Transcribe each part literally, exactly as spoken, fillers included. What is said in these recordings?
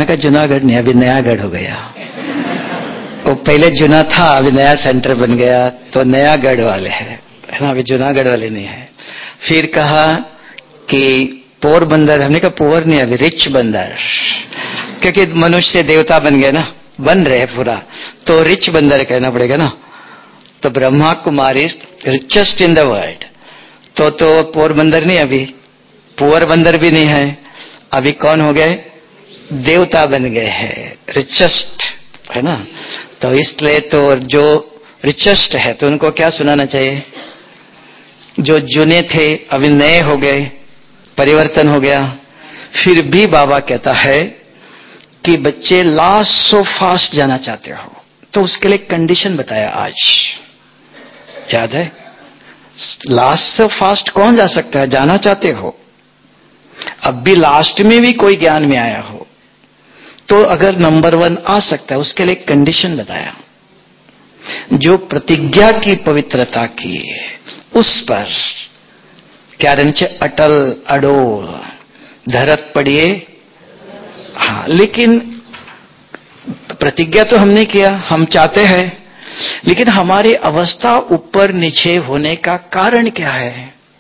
हमने कहा जूनागढ़ नहीं, अभी नयागढ़ हो गया। वो पहले जूना था, अभी नया सेंटर बन गया, तो नयागढ़ वाले है ना, अभी जूनागढ़ वाले नहीं है। फिर कहा कि पोरबंदर, हमने कहा पोर नहीं, अभी रिच बंदर, क्योंकि मनुष्य देवता बन गए ना, बन रहे पूरा, तो रिच बंदर कहना पड़ेगा ना। तो Brahma Kumari richest in the world, तो तो पोरबंदर नहीं, अभी पुअर बंदर भी नहीं है, अभी कौन हो गए, देवता बन गए हैं, रिचेस्ट है ना। तो इसलिए तो जो रिचेस्ट है तो उनको क्या सुनाना चाहिए, जो जुने थे अभी नए हो गए, परिवर्तन हो गया। फिर भी बाबा कहता है कि बच्चे लास्ट सो फास्ट जाना चाहते हो, तो उसके लिए कंडीशन बताया आज, याद है? लास्ट से फास्ट कौन जा सकता है, जाना चाहते हो, अब भी लास्ट में भी कोई ज्ञान में आया हो, तो अगर नंबर वन आ सकता है, उसके लिए कंडीशन बताया, जो प्रतिज्ञा की पवित्रता की उस पर क्या रहना, अटल अडोल धरत पड़िए। हाँ, लेकिन प्रतिज्ञा तो हमने किया, हम चाहते हैं, लेकिन हमारी अवस्था ऊपर नीचे होने का कारण क्या है,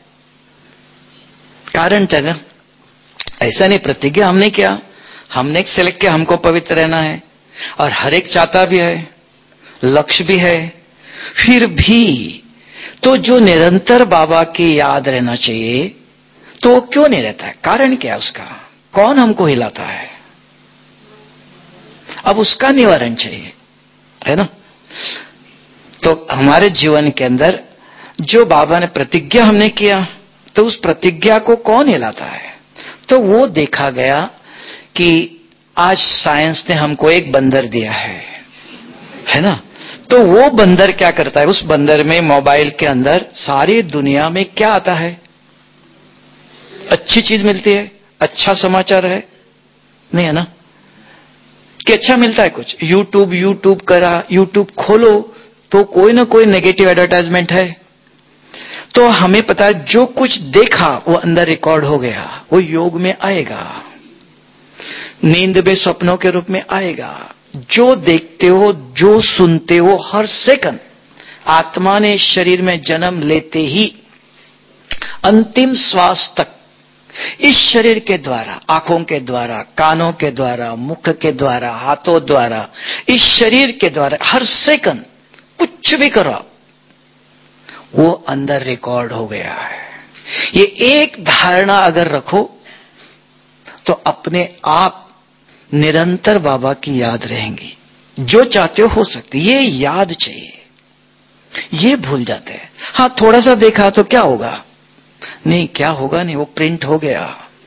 कारण था ना, ऐसा नहीं प्रतिज्ञा हमने किया, हमने सेलेक्ट किया हमको पवित्र रहना है, और हर एक चाहता भी है, लक्ष्य भी है, फिर भी तो जो निरंतर बाबा की याद रहना चाहिए, तो वो क्यों नहीं रहता है, कारण क्या है उसका, कौन हमको हिलाता है, अब उसका निवारण चाहिए, है ना। तो हमारे जीवन के अंदर जो बाबा ने प्रतिज्ञा हमने किया, तो उस प्रतिज्ञा को कौन हिलाता है, तो वो देखा गया कि आज साइंस ने हमको एक बंदर दिया है, है ना। तो वो बंदर क्या करता है, उस बंदर में मोबाइल के अंदर सारी दुनिया में क्या आता है, अच्छी चीज मिलती है, अच्छा समाचार है, नहीं है ना, कि अच्छा मिलता है कुछ, यूट्यूब यूट्यूब करा, यूट्यूब खोलो तो कोई ना कोई नेगेटिव एडवर्टाइजमेंट है। तो हमें पता है जो कुछ देखा वो अंदर रिकॉर्ड हो गया, वो योग में आएगा, नींद में सपनों के रूप में आएगा, जो देखते हो जो सुनते हो हर सेकंड, आत्मा ने शरीर में जन्म लेते ही अंतिम श्वास तक इस शरीर के द्वारा, आंखों के द्वारा, कानों के द्वारा, मुख के द्वारा, हाथों द्वारा, इस शरीर के द्वारा हर सेकंड कुछ भी करो वो अंदर रिकॉर्ड हो गया है। ये एक धारणा अगर रखो तो अपने आप निरंतर बाबा की याद रहेंगी, जो चाहते हो हो सकती, ये याद चाहिए, ये भूल जाते हैं। हाँ, थोड़ा सा देखा तो क्या होगा, नहीं क्या होगा, नहीं वो प्रिंट हो गया,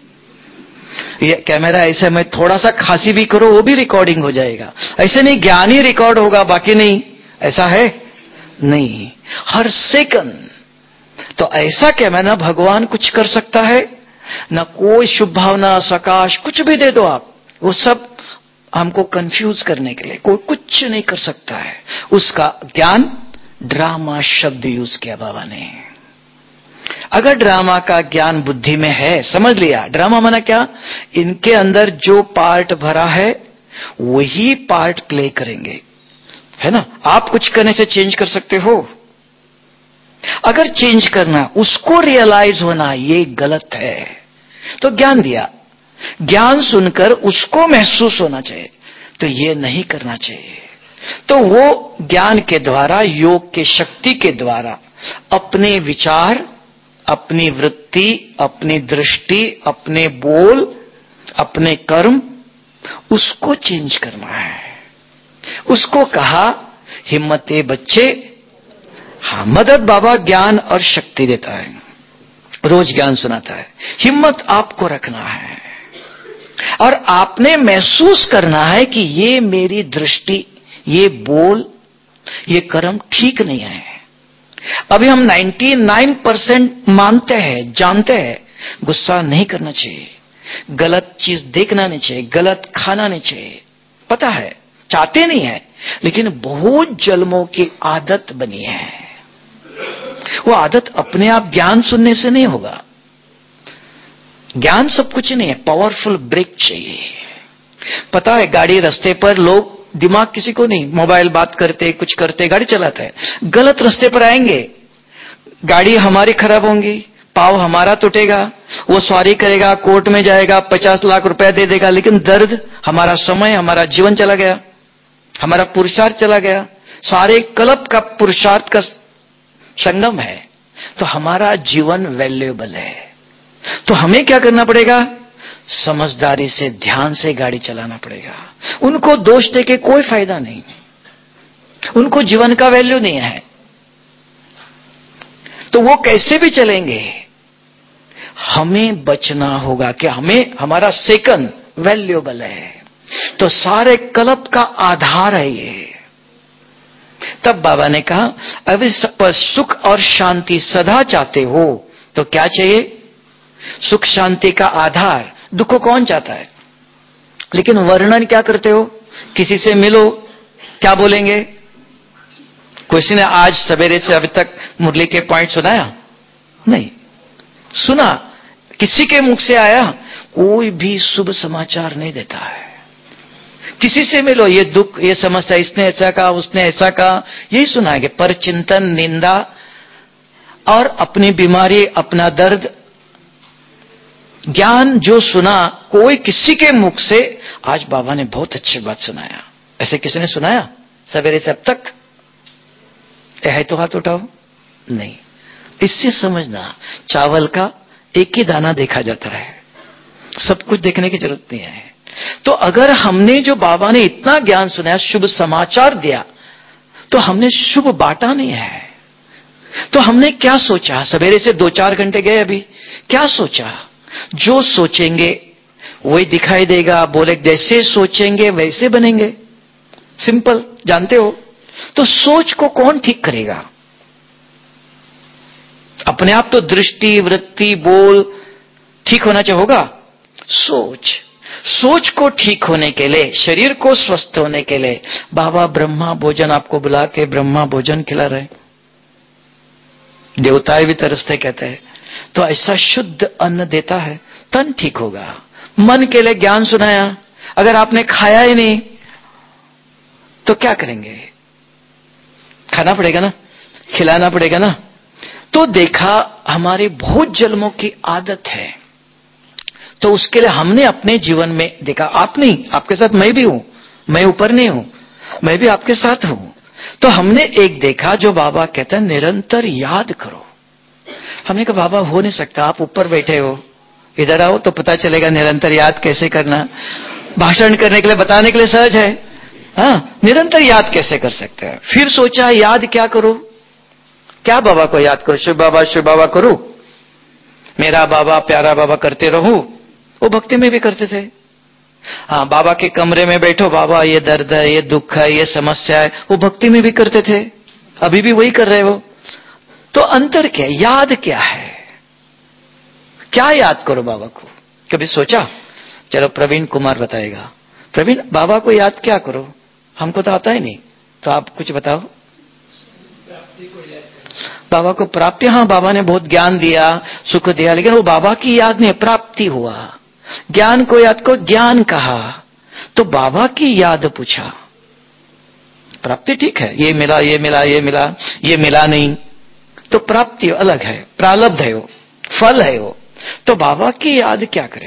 ये कैमरा ऐसे में थोड़ा सा खांसी भी करो वो भी रिकॉर्डिंग हो जाएगा, ऐसे नहीं ज्ञान ही रिकॉर्ड होगा बाकी नहीं, ऐसा है नहीं, हर सेकंड। तो ऐसा कैमरा भगवान कुछ कर सकता है ना, कोई शुभ भावना सकाश कुछ भी दे दो आप, वो सब हमको कंफ्यूज करने के लिए, कोई कुछ नहीं कर सकता है। उसका ज्ञान ड्रामा शब्द यूज किया बाबा ने। अगर ड्रामा का ज्ञान बुद्धि में है, समझ लिया, ड्रामा माना क्या, इनके अंदर जो पार्ट भरा है वही पार्ट प्ले करेंगे, है ना। आप कुछ करने से चेंज कर सकते हो, अगर चेंज करना, उसको रियलाइज होना ये गलत है, तो ज्ञान दिया, ज्ञान सुनकर उसको महसूस होना चाहिए, तो ये नहीं करना चाहिए। तो वो ज्ञान के द्वारा, योग के शक्ति के द्वारा अपने विचार, अपनी वृत्ति, अपनी दृष्टि, अपने बोल, अपने कर्म, उसको चेंज करना है। उसको कहा हिम्मते बच्चे, हाँ, मदद बाबा ज्ञान और शक्ति देता है, रोज ज्ञान सुनाता है, हिम्मत आपको रखना है और आपने महसूस करना है कि ये मेरी दृष्टि, ये बोल, ये कर्म ठीक नहीं है। अभी हम निन्यानवे परसेंट मानते हैं, जानते हैं, गुस्सा नहीं करना चाहिए, गलत चीज देखना नहीं चाहिए, गलत खाना नहीं चाहिए, पता है, चाहते नहीं है, लेकिन बहुत जन्मों की आदत बनी है। वो आदत अपने आप ज्ञान सुनने से नहीं होगा, ज्ञान सब कुछ नहीं है, पावरफुल ब्रेक चाहिए। पता है गाड़ी रास्ते पर लोग, दिमाग किसी को नहीं, मोबाइल बात करते, कुछ करते, गाड़ी चलाता है, गलत रास्ते पर आएंगे, गाड़ी हमारी खराब होंगी, पाव हमारा टूटेगा, वो सवारी करेगा, कोर्ट में जाएगा, पचास लाख रुपया दे देगा, लेकिन दर्द, हमारा समय, हमारा जीवन चला गया, हमारा पुरुषार्थ चला गया, सारे कल्प का पुरुषार्थ का संगम है। तो हमारा जीवन वैल्यूएबल है। तो हमें क्या करना पड़ेगा? समझदारी से, ध्यान से गाड़ी चलाना पड़ेगा। उनको दोष देके कोई फायदा नहीं, उनको जीवन का वैल्यू नहीं है, तो वो कैसे भी चलेंगे। हमें बचना होगा कि हमें, हमारा सेकंड वैल्यूएबल है। तो सारे कल्प का आधार है ये। तब बाबा ने कहा, अभी पर सुख और शांति सदा चाहते हो तो क्या चाहिए? सुख शांति का आधार। दुख को कौन चाहता है? लेकिन वर्णन क्या करते हो? किसी से मिलो, क्या बोलेंगे? किसी ने आज सवेरे से अभी तक मुरली के पॉइंट सुनाया? नहीं सुना। किसी के मुख से आया? कोई भी शुभ समाचार नहीं देता है। किसी से मिलो, ये दुख, ये समस्या, इसने ऐसा कहा, उसने ऐसा कहा, यही सुनाएंगे। पर चिंतन, निंदा और अपनी बीमारी, अपना दर्द, ज्ञान जो सुना कोई किसी के मुख से, आज बाबा ने बहुत अच्छी बात सुनाया, ऐसे किसी ने सुनाया सवेरे से अब तक? है तो हाथ उठाओ। नहीं। इससे समझना, चावल का एक ही दाना देखा जाता है, सब कुछ देखने की जरूरत नहीं है। तो अगर हमने, जो बाबा ने इतना ज्ञान सुनाया, शुभ समाचार दिया, तो हमने शुभ बांटा नहीं है। तो हमने क्या सोचा? सवेरे से दो चार घंटे गए, अभी क्या सोचा? जो सोचेंगे वही दिखाई देगा। बोले जैसे सोचेंगे वैसे बनेंगे, सिंपल, जानते हो। तो सोच को कौन ठीक करेगा? अपने आप तो दृष्टि, वृत्ति, बोल ठीक होना चाहिए। सोच सोच को ठीक होने के लिए, शरीर को स्वस्थ होने के लिए बाबा ब्रह्मा भोजन आपको बुला के ब्रह्मा भोजन खिला रहे, देवताएं भी तरसते कहते हैं। तो ऐसा शुद्ध अन्न देता है, तन ठीक होगा। मन के लिए ज्ञान सुनाया, अगर आपने खाया ही नहीं तो क्या करेंगे? खाना पड़ेगा ना, खिलाना पड़ेगा ना। तो देखा, हमारी बहुत जन्मों की आदत है। तो उसके लिए हमने अपने जीवन में देखा, आप नहीं, आपके साथ मैं भी हूं, मैं ऊपर नहीं हूं, मैं भी आपके साथ हूं। तो हमने एक देखा, जो बाबा कहते हैं निरंतर याद करो। हमने कहा बाबा हो नहीं सकता, आप ऊपर बैठे हो, इधर आओ तो पता चलेगा निरंतर याद कैसे करना। भाषण करने के लिए, बताने के लिए सहज है, हाँ, निरंतर याद कैसे कर सकते हैं? फिर सोचा याद क्या करो, क्या बाबा को याद करो? शिव बाबा शिव बाबा करूं, मेरा बाबा प्यारा बाबा करते रहूं। वो भक्ति में भी करते थे। हाँ, बाबा के कमरे में बैठो, बाबा ये दर्द है, ये दुख है, ये समस्या है, वो भक्ति में भी करते थे, अभी भी वही कर रहे हो। तो अंतर क्या, याद क्या है? क्या याद करो बाबा को? कभी सोचा? चलो प्रवीण कुमार बताएगा। प्रवीण, बाबा को याद क्या करो? हमको तो आता ही नहीं, तो आप कुछ बताओ। बाबा को प्राप्ति, हाँ, बाबा ने बहुत ज्ञान दिया, सुख दिया, लेकिन वो बाबा की याद नहीं, प्राप्ति हुआ। ज्ञान को याद को ज्ञान कहा, तो बाबा की याद पूछा। प्राप्ति ठीक है, ये मिला, ये मिला, ये मिला, ये मिला नहीं, तो प्राप्ति अलग है, प्रारब्ध है, वो फल है वो। तो बाबा की याद क्या करे?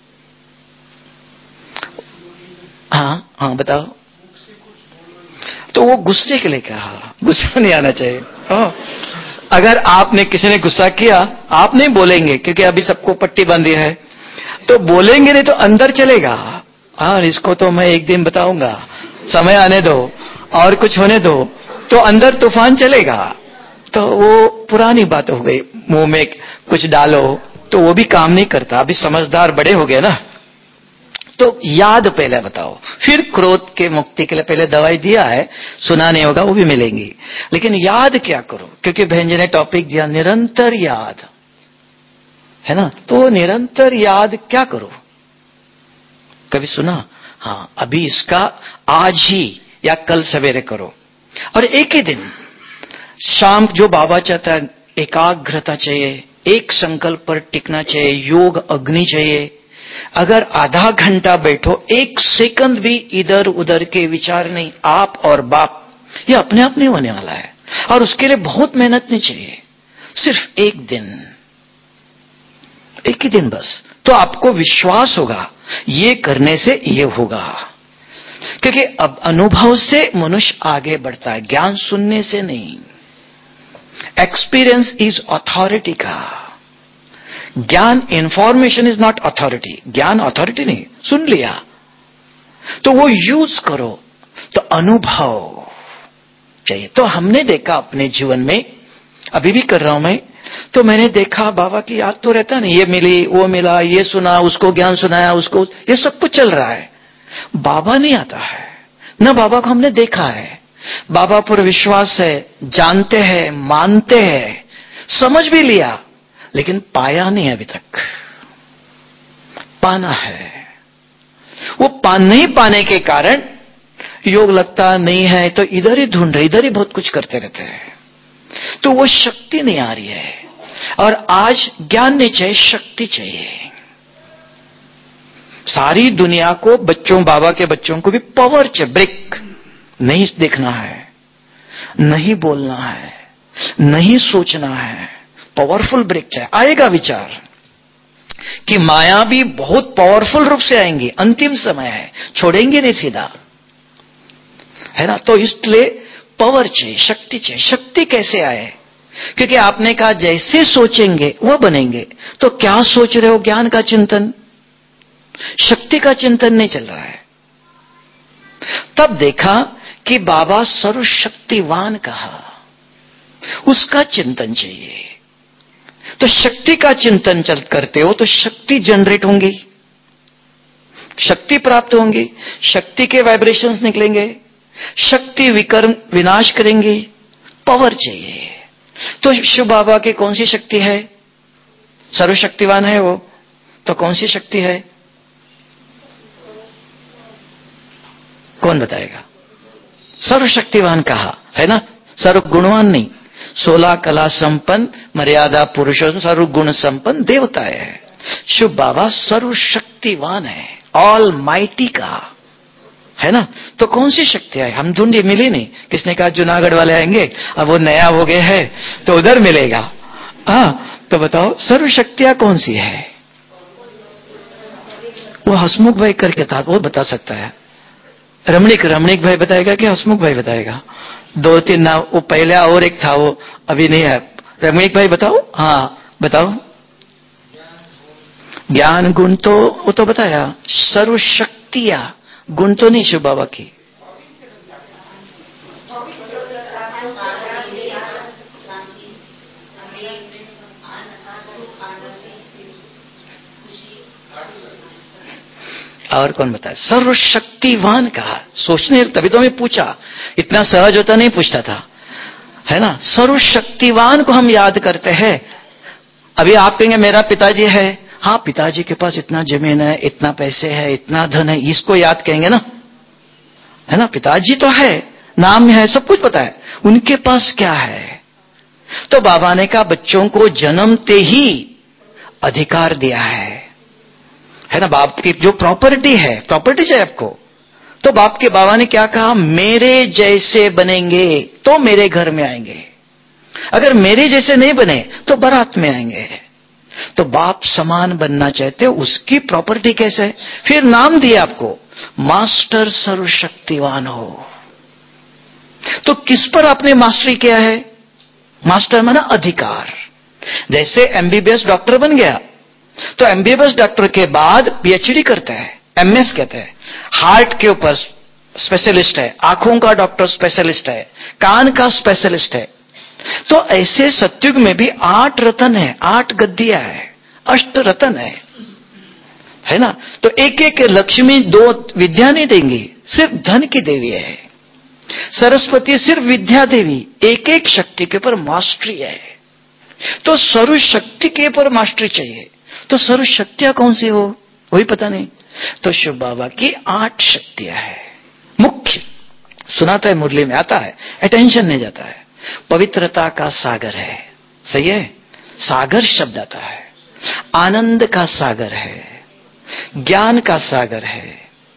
हाँ हाँ बताओ। तो वो गुस्से के लिए कहा, गुस्सा नहीं आना चाहिए। हाँ, अगर आपने, किसी ने गुस्सा किया, आप नहीं बोलेंगे क्योंकि अभी सबको पट्टी बांधी है, तो बोलेंगे नहीं तो अंदर चलेगा। हाँ, इसको तो मैं एक दिन बताऊंगा, समय आने दो और कुछ होने दो, तो अंदर तूफान चलेगा। तो वो पुरानी बात हो गई, मुंह में कुछ डालो तो वो भी काम नहीं करता। अभी समझदार बड़े हो गए ना, तो याद पहले बताओ, फिर क्रोध के मुक्ति के लिए पहले दवाई दिया है, सुना नहीं होगा, वो भी मिलेंगी। लेकिन याद क्या करो? क्योंकि बहन जी ने टॉपिक दिया निरंतर याद, है ना। तो निरंतर याद क्या करो? कभी सुना? हाँ, अभी इसका आज ही या कल सवेरे करो, और एक ही दिन शाम, जो बाबा चाहता है, एकाग्रता चाहिए, एक संकल्प पर टिकना चाहिए, योग अग्नि चाहिए। अगर आधा घंटा बैठो, एक सेकंड भी इधर उधर के विचार नहीं, आप और बाप, ये अपने आप नहीं होने वाला है। और उसके लिए बहुत मेहनत नहीं चाहिए, सिर्फ एक दिन, एक ही दिन बस, तो आपको विश्वास होगा ये करने से ये होगा। क्योंकि अब अनुभव से मनुष्य आगे बढ़ता है, ज्ञान सुनने से नहीं। एक्सपीरियंस इज अथॉरिटी का, ज्ञान, इंफॉर्मेशन इज नॉट अथॉरिटी। ज्ञान अथॉरिटी नहीं, सुन लिया तो वो यूज करो, तो अनुभव चाहिए। तो हमने देखा अपने जीवन में, अभी भी कर रहा हूं मैं, तो मैंने देखा बाबा की याद तो रहता नहीं, ये मिली, वो मिला, ये सुना, उसको ज्ञान सुनाया, उसको, ये सब कुछ चल रहा है, बाबा नहीं आता है, न बाबा को हमने देखा है। बाबा पर विश्वास है, जानते हैं, मानते हैं, समझ भी लिया, लेकिन पाया नहीं अभी तक। पाना है, वो पा नहीं पाने के कारण योग लगता नहीं है, तो इधर ही ढूंढ रहे, इधर ही बहुत कुछ करते रहते हैं, तो वो शक्ति नहीं आ रही है। और आज ज्ञान नहीं चाहिए, शक्ति चाहिए। सारी दुनिया को, बच्चों, बाबा के बच्चों को भी पावर चाहिए, ब्रेक नहीं देखना है, नहीं बोलना है, नहीं सोचना है, पावरफुल ब्रेक चाहिए। आएगा विचार कि माया भी बहुत पावरफुल रूप से आएंगी, अंतिम समय है, छोड़ेंगे नहीं सीधा, है ना। तो इसलिए पावर चाहिए, शक्ति चाहिए। शक्ति कैसे आए? क्योंकि आपने कहा जैसे सोचेंगे वो बनेंगे, तो क्या सोच रहे हो? ज्ञान का चिंतन, शक्ति का चिंतन नहीं चल रहा है। तब देखा कि बाबा सर्वशक्तिवान कहा, उसका चिंतन चाहिए। तो शक्ति का चिंतन चल करते हो तो शक्ति जनरेट होंगी, शक्ति प्राप्त होंगी, शक्ति के वाइब्रेशंस निकलेंगे, शक्ति विकर्म विनाश करेंगी, पावर चाहिए। तो शिव बाबा की कौन सी शक्ति है? सर्वशक्तिवान है वो, तो कौन सी शक्ति है? कौन बताएगा? सर्वशक्तिवान कहा है ना, सर्वगुणवान नहीं। सोलह कला संपन्न, मर्यादा पुरुषों, सर्वगुण संपन्न देवता है। शिव बाबा सर्वशक्तिवान है, ऑल माइटी का, है ना। तो कौन सी शक्ति है? हम ढूंढी, मिली नहीं। किसने कहा जूनागढ़ वाले आएंगे, अब वो नया हो गए हैं तो उधर मिलेगा। हाँ, तो बताओ सर्वशक्तियां कौन सी है? वो हसमुख भाई करके था, वो बता सकता है। रमणीक रमणीक भाई बताएगा कि हसमुख भाई बताएगा? दो तीन नाम, वो पहले और एक था, वो अभी नहीं है। रमणीक भाई बताओ। हाँ बताओ। ज्ञान गुण तो वो तो बताया, सर्वशक्तियां, गुण तो नहीं शिव बाबा की। और कौन बताया? सर्वशक्तिवान कहा, सोचने, तभी तो मैं पूछा, इतना सहज होता नहीं पूछता था, है ना। सर्वशक्तिवान को हम याद करते हैं। अभी आप कहेंगे मेरा पिताजी है, हाँ पिताजी के पास इतना जमीन है, इतना पैसे है, इतना धन है, इसको याद कहेंगे ना, है ना। पिताजी तो है, नाम है, सब कुछ पता है, उनके पास क्या है? तो बाबा ने कहा बच्चों को जन्मते ही अधिकार दिया है, है ना। बाप की जो प्रॉपर्टी है, प्रॉपर्टी चाहिए आपको, तो बाप के बाबा ने क्या कहा? मेरे जैसे बनेंगे तो मेरे घर में आएंगे, अगर मेरे जैसे नहीं बने तो बारात में आएंगे। तो बाप समान बनना चाहते हो, उसकी प्रॉपर्टी कैसे है? फिर नाम दिया आपको, मास्टर सर्वशक्तिवान हो। तो किस पर आपने मास्टरी किया है? मास्टर माना अधिकार। जैसे एमबीबीएस डॉक्टर बन गया, तो एमबीबीएस डॉक्टर के बाद पीएचडी करता है, एमएस कहते हैं। हार्ट के ऊपर स्पेशलिस्ट है, आंखों का डॉक्टर स्पेशलिस्ट है, कान का स्पेशलिस्ट है। तो ऐसे सत्युग में भी आठ रतन है, आठ गद्दियां है, अष्ट रतन है, है ना। तो एक एक लक्ष्मी दो विद्या नहीं देंगी, सिर्फ धन की देवी है। सरस्वती सिर्फ विद्या देवी, एक एक शक्ति के ऊपर मास्टरी है। तो सर्वशक्ति के ऊपर मास्टरी चाहिए। तो सर्वशक्तियां कौन सी हो वही पता नहीं। तो शिव बाबा की आठ शक्तियां है मुख्य। सुनाता है मुरली में, आता है, अटेंशन नहीं जाता है। पवित्रता का सागर है, सही है, सागर शब्द आता है। आनंद का सागर है, ज्ञान का सागर है,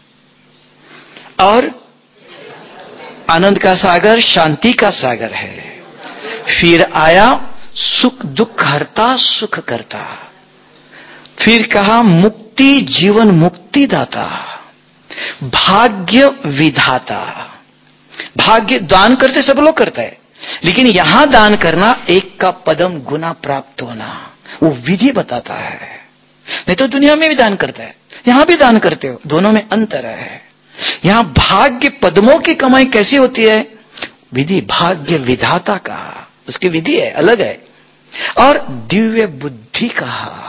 और आनंद का सागर शांति का सागर है। फिर आया सुख दुख हरता सुख करता, फिर कहा मुक्ति जीवन मुक्ति दाता, भाग्य विधाता। भाग्य दान करते सब लोग करते हैं, लेकिन यहां दान करना एक का पदम गुना प्राप्त होना, वो विधि बताता है। नहीं तो दुनिया में भी दान करता है, यहां भी दान करते हो, दोनों में अंतर है। यहां भाग्य पद्मों की कमाई कैसी होती है, विधि भाग्य विधाता का, उसकी विधि है, अलग है। और दिव्य बुद्धि कहा,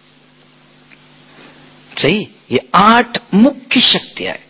सही, ये आठ मुख्य शक्तियां है।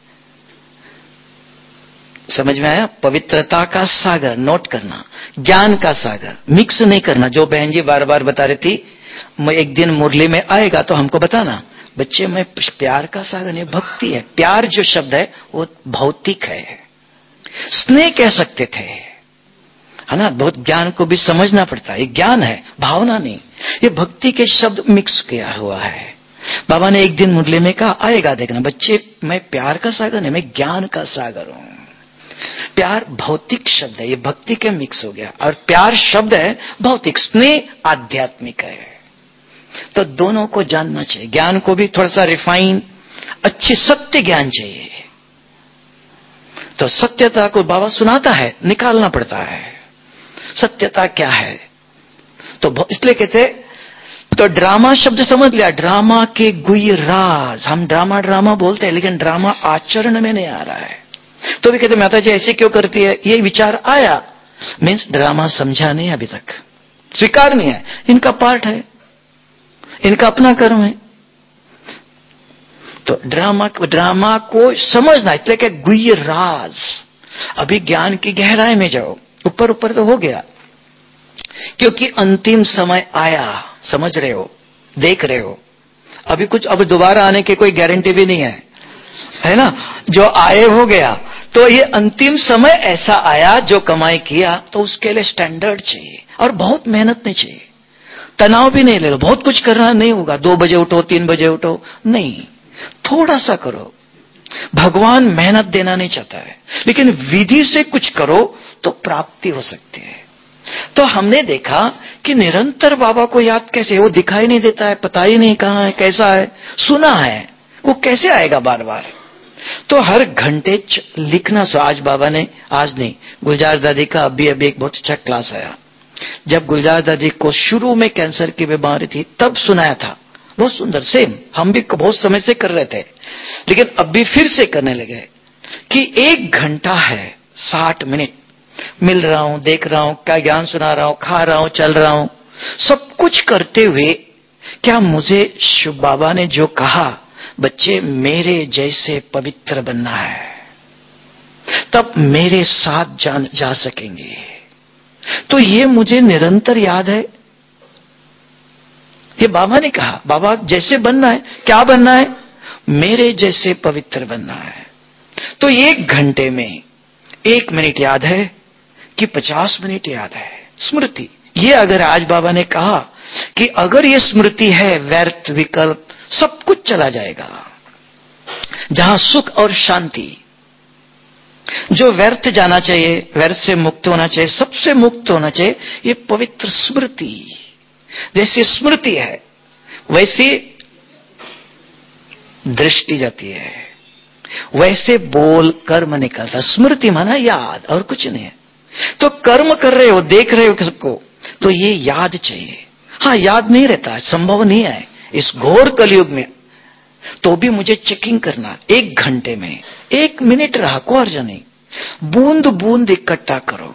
समझ में आया? पवित्रता का सागर नोट करना, ज्ञान का सागर मिक्स नहीं करना। जो बहन जी बार बार बता रही थी, मैं एक दिन मुरली में आएगा तो हमको बताना, बच्चे मैं प्यार का सागर नहीं, भक्ति है। प्यार जो शब्द है वो भौतिक है, स्नेह कह सकते थे, है ना। बहुत ज्ञान को भी समझना पड़ता है, ये ज्ञान है, भावना नहीं। ये भक्ति के शब्द मिक्स किया हुआ है। बाबा ने एक दिन मुरली में कहा, आएगा देखना बच्चे, मैं प्यार का सागर नहीं, मैं ज्ञान का सागर हूं। प्यार भौतिक शब्द है, ये भक्ति के मिक्स हो गया। और प्यार शब्द है भौतिक, स्नेह आध्यात्मिक है। तो दोनों को जानना चाहिए। ज्ञान को भी थोड़ा सा रिफाइन, अच्छी सत्य ज्ञान चाहिए। तो सत्यता को बाबा सुनाता है, निकालना पड़ता है सत्यता क्या है। तो इसलिए कहते, तो ड्रामा शब्द समझ लिया, ड्रामा के गुह्य राज। हम ड्रामा ड्रामा बोलते हैं, लेकिन ड्रामा आचरण में नहीं आ रहा है। तो भी कहते माता जी ऐसे क्यों करती है, ये विचार आया, मीन्स ड्रामा समझा नहीं, अभी तक स्वीकार नहीं है। इनका पार्ट है, इनका अपना कर्म है। तो ड्रामा ड्रामा को समझना, इसलिए कि गुह्य राज। अभी ज्ञान की गहराई में जाओ, ऊपर ऊपर तो हो गया, क्योंकि अंतिम समय आया। समझ रहे हो, देख रहे हो, अभी कुछ अब दोबारा आने की कोई गारंटी भी नहीं है, है ना। जो आए हो गया, तो ये अंतिम समय ऐसा आया, जो कमाई किया तो उसके लिए स्टैंडर्ड चाहिए, और बहुत मेहनत नहीं चाहिए, तनाव भी नहीं ले लो, बहुत कुछ करना नहीं होगा, दो बजे उठो तीन बजे उठो, नहीं, थोड़ा सा करो। भगवान मेहनत देना नहीं चाहता है, लेकिन विधि से कुछ करो तो प्राप्ति हो सकती है। तो हमने देखा कि निरंतर बाबा को याद कैसे, वो दिखाई नहीं देता है, पता ही नहीं कहां है, कैसा है, सुना है, वो कैसे आएगा बार बार। तो हर घंटे लिखना। सो आज बाबा ने, आज नहीं, गुलजार दादी का अभी अभी एक बहुत अच्छा क्लास आया। जब गुलजार दादी को शुरू में कैंसर की बीमारी थी, तब सुनाया था, बहुत सुंदर, सेम हम भी बहुत समय से कर रहे थे, लेकिन अब भी फिर से करने लगे कि एक घंटा है, साठ मिनट मिल रहा हूं, देख रहा हूं, क्या ज्ञान सुना रहा हूं, खा रहा हूं, चल रहा हूं, सब कुछ करते हुए क्या मुझे शिव बाबा ने जो कहा, बच्चे मेरे जैसे पवित्र बनना है, तब मेरे साथ जान जा सकेंगे। तो ये मुझे निरंतर याद है, ये बाबा ने कहा, बाबा जैसे बनना है, क्या बनना है, मेरे जैसे पवित्र बनना है। तो एक घंटे में एक मिनट याद है कि पचास मिनट याद है, स्मृति। ये अगर आज बाबा ने कहा कि अगर ये स्मृति है, व्यर्थ विकल्प सब कुछ चला जाएगा। जहां सुख और शांति, जो व्यर्थ जाना चाहिए, व्यर्थ से मुक्त होना चाहिए, सबसे मुक्त होना चाहिए, ये पवित्र स्मृति। जैसे स्मृति है वैसे दृष्टि जाती है, वैसे बोल कर्म निकलता। स्मृति माना याद, और कुछ नहीं है। तो कर्म कर रहे हो, देख रहे हो किसको, तो ये याद चाहिए। हाँ, याद नहीं रहता, संभव नहीं है इस घोर कलयुग में। तो भी मुझे चेकिंग करना, एक घंटे में एक मिनट रहा, को अर्ज नहीं, बूंद बूंद इकट्ठा करो।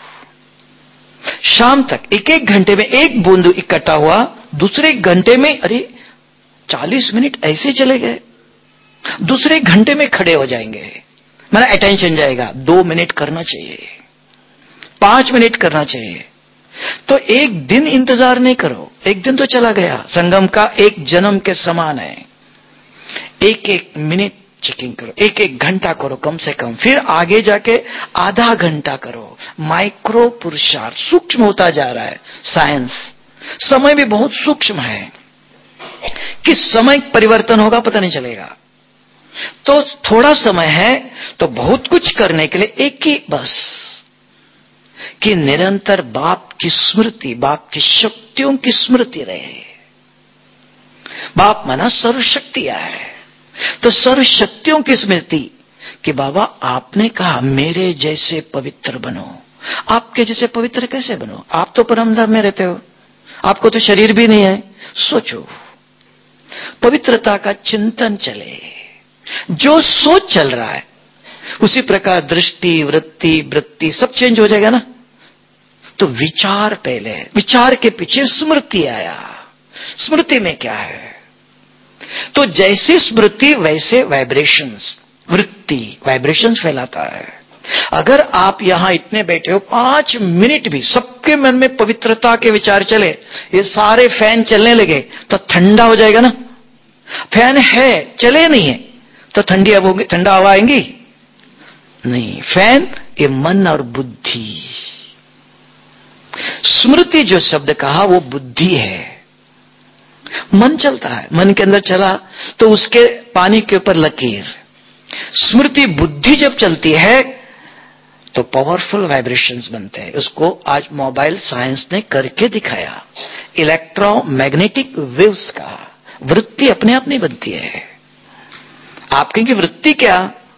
शाम तक एक एक घंटे में एक बूंद इकट्ठा हुआ, दूसरे घंटे में अरे चालीस मिनट ऐसे चले गए, दूसरे घंटे में खड़े हो जाएंगे, मेरा अटेंशन जाएगा। दो मिनट करना चाहिए, पांच मिनट करना चाहिए। तो एक दिन इंतजार नहीं करो, एक दिन तो चला गया, संगम का एक जन्म के समान है। एक एक मिनट चेकिंग करो, एक एक घंटा करो कम से कम, फिर आगे जाके आधा घंटा करो। माइक्रो पुरुषार्थ सूक्ष्म होता जा रहा है, साइंस समय भी बहुत सूक्ष्म है। किस समय परिवर्तन होगा पता नहीं चलेगा। तो थोड़ा समय है तो बहुत कुछ करने के लिए एक ही बस कि निरंतर बाप की स्मृति, बाप की शक्तियों की स्मृति रहे। बाप माना सर्वशक्तियां है, तो सर्वशक्तियों की स्मृति कि बाबा आपने कहा मेरे जैसे पवित्र बनो। आपके जैसे पवित्र कैसे बनो? आप तो परम धाम में रहते हो, आपको तो शरीर भी नहीं है। सोचो, पवित्रता का चिंतन चले, जो सोच चल रहा है उसी प्रकार दृष्टि, वृत्ति, वृत्ति सब चेंज हो जाएगा ना। तो विचार पहले, विचार के पीछे स्मृति आया। स्मृति में क्या है? तो जैसी स्मृति वैसे वाइब्रेशंस, वृत्ति वाइब्रेशंस फैलाता है। अगर आप यहां इतने बैठे हो, पांच मिनट भी सबके मन में पवित्रता के विचार चले, ये सारे फैन चलने लगे तो ठंडा हो जाएगा ना। फैन है, चले नहीं है तो ठंडी हवा होगी, ठंडा हवा आएंगी नहीं। फैन ये मन और बुद्धि। स्मृति जो शब्द कहा वो बुद्धि है। मन चलता है, मन के अंदर चला तो उसके पानी के ऊपर लकीर। स्मृति बुद्धि जब चलती है तो पावरफुल वाइब्रेशंस बनते हैं। उसको आज मोबाइल साइंस ने करके दिखाया। इलेक्ट्रोमैग्नेटिक वेव्स का वृत्ति अपने आप नहीं बनती है। आप कहेंगे वृत्ति क्या?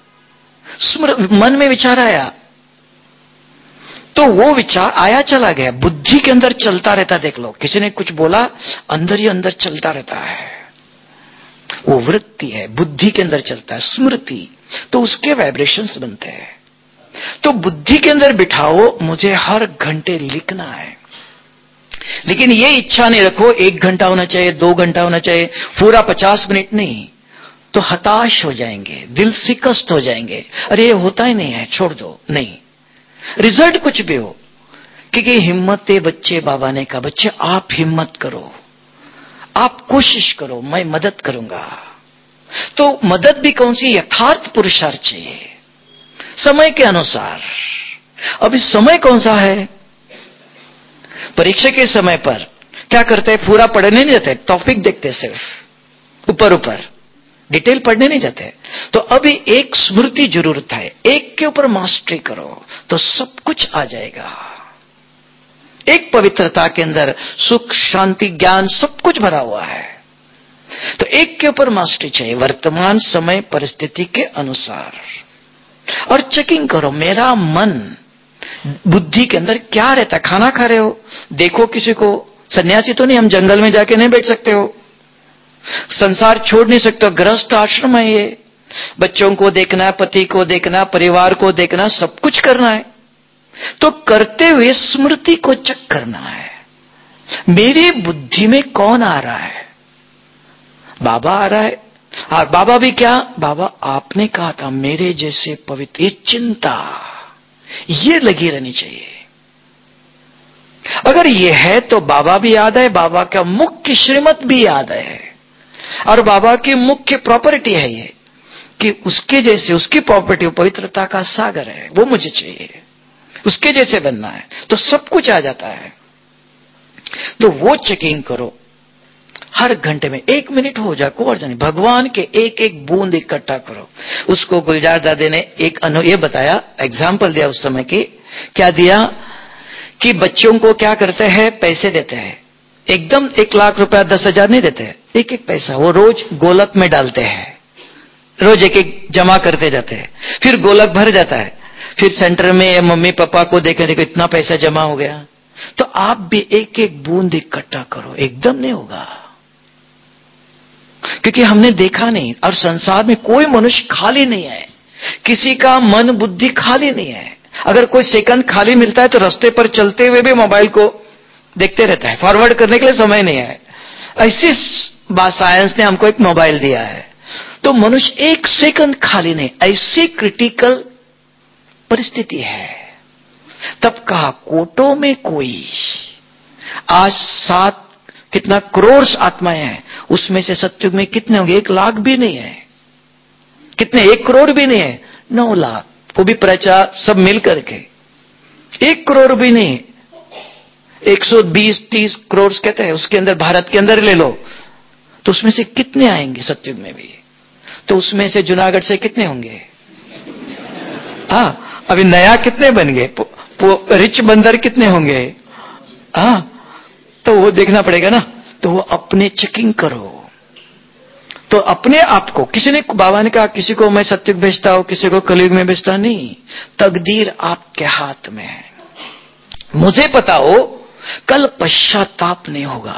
मन में विचार आया तो वो विचार आया चला गया, बुद्धि के अंदर चलता रहता। देख लो, किसी ने कुछ बोला, अंदर ही अंदर चलता रहता है। वो वृत्ति है, बुद्धि के अंदर चलता है। स्मृति तो उसके वाइब्रेशंस बनते हैं। तो बुद्धि के अंदर बिठाओ मुझे हर घंटे लिखना है, लेकिन ये इच्छा नहीं रखो एक घंटा होना चाहिए, दो घंटा होना चाहिए, पूरा पचास मिनट नहीं, तो हताश हो जाएंगे, दिल शिकस्त हो जाएंगे। अरे ये होता ही नहीं है, छोड़ दो। नहीं, रिजल्ट कुछ भी हो, क्योंकि हिम्मत है बच्चे। बाबा ने कहा बच्चे आप हिम्मत करो, आप कोशिश करो, मैं मदद करूंगा। तो मदद भी कौन सी? यथार्थ पुरुषार्थ चाहिए, समय के अनुसार। अभी समय कौन सा है? परीक्षा के समय पर क्या करते हैं? पूरा पढ़ने नहीं जाते, टॉपिक देखते, सिर्फ ऊपर ऊपर, डिटेल पढ़ने नहीं जाते। तो अभी एक स्मृति जरूरत है, एक के ऊपर मास्टरी करो तो सब कुछ आ जाएगा। एक पवित्रता के अंदर सुख, शांति, ज्ञान सब कुछ भरा हुआ है। तो एक के ऊपर मास्टरी चाहिए वर्तमान समय परिस्थिति के अनुसार। और चेकिंग करो मेरा मन बुद्धि के अंदर क्या रहता है। खाना खा रहे हो, देखो किसी को, सन्यासी तो नहीं, हम जंगल में जाके नहीं बैठ सकते हो, संसार छोड़ नहीं सकते हो, गृहस्थ आश्रम है ये। बच्चों को देखना, पति को देखना, परिवार को देखना, सब कुछ करना है। तो करते हुए स्मृति को चेक करना है, मेरी बुद्धि में कौन आ रहा है? बाबा आ रहा है। और बाबा भी क्या? बाबा आपने कहा था मेरे जैसे पवित्र। ये चिंता ये लगी रहनी चाहिए। अगर ये है तो बाबा भी याद है, बाबा का मुख्य श्रीमत भी याद है, और बाबा की मुख्य प्रॉपर्टी है ये कि उसके जैसे, उसकी प्रॉपर्टी पवित्रता का सागर है, वो मुझे चाहिए, उसके जैसे बनना है। तो सब कुछ आ जाता है। तो वो चेकिंग करो हर घंटे में, एक मिनट हो जाए को अर्जन, भगवान के एक एक बूंद इकट्ठा करो। उसको गुलजार दादी ने एक अनु ये बताया, एग्जाम्पल दिया उस समय की। क्या दिया कि बच्चों को क्या करते हैं, पैसे देते हैं, एकदम एक लाख रुपया दस हजार नहीं देते, एक एक पैसा वो रोज गोलक में डालते हैं, रोज एक एक जमा करते जाते हैं, फिर गोलक भर जाता है, फिर सेंटर में मम्मी पापा को देखे, देखो इतना पैसा जमा हो गया। तो आप भी एक एक बूंद इकट्ठा करो, एकदम नहीं होगा, क्योंकि हमने देखा नहीं। और संसार में कोई मनुष्य खाली नहीं है, किसी का मन बुद्धि खाली नहीं है। अगर कोई सेकंड खाली मिलता है तो रास्ते पर चलते हुए भी मोबाइल को देखते रहता है, फॉरवर्ड करने के लिए समय नहीं है। ऐसी बात साइंस ने हमको एक मोबाइल दिया है, तो मनुष्य एक सेकंड खाली नहीं। ऐसी क्रिटिकल परिस्थिति है। तब कहा कोटों में कोई, आज सात कितना करोड़ आत्माएं हैं, उसमें से सत्युग में कितने होंगे? एक लाख भी नहीं है। कितने? एक करोड़ भी नहीं है, नौ लाख, वो भी प्रचार सब मिल करके एक करोड़ भी नहीं, एक सौ बीस तीस करोड़ कहते हैं, उसके अंदर भारत के अंदर ले लो तो उसमें से कितने आएंगे सतयुग में भी? तो उसमें से जूनागढ़ से कितने होंगे? हाँ, अभी नया कितने बन गए? रिच बंदर कितने होंगे? हाँ, तो वो देखना पड़ेगा ना। तो वो अपने चेकिंग करो। तो अपने आप को, किसी ने, बाबा ने कहा किसी को मैं सतयुग भेजता हूं, किसी को कलयुग में भेजता नहीं। तकदीर आपके हाथ में है। मुझे पता हो कल पश्चाताप नहीं होगा।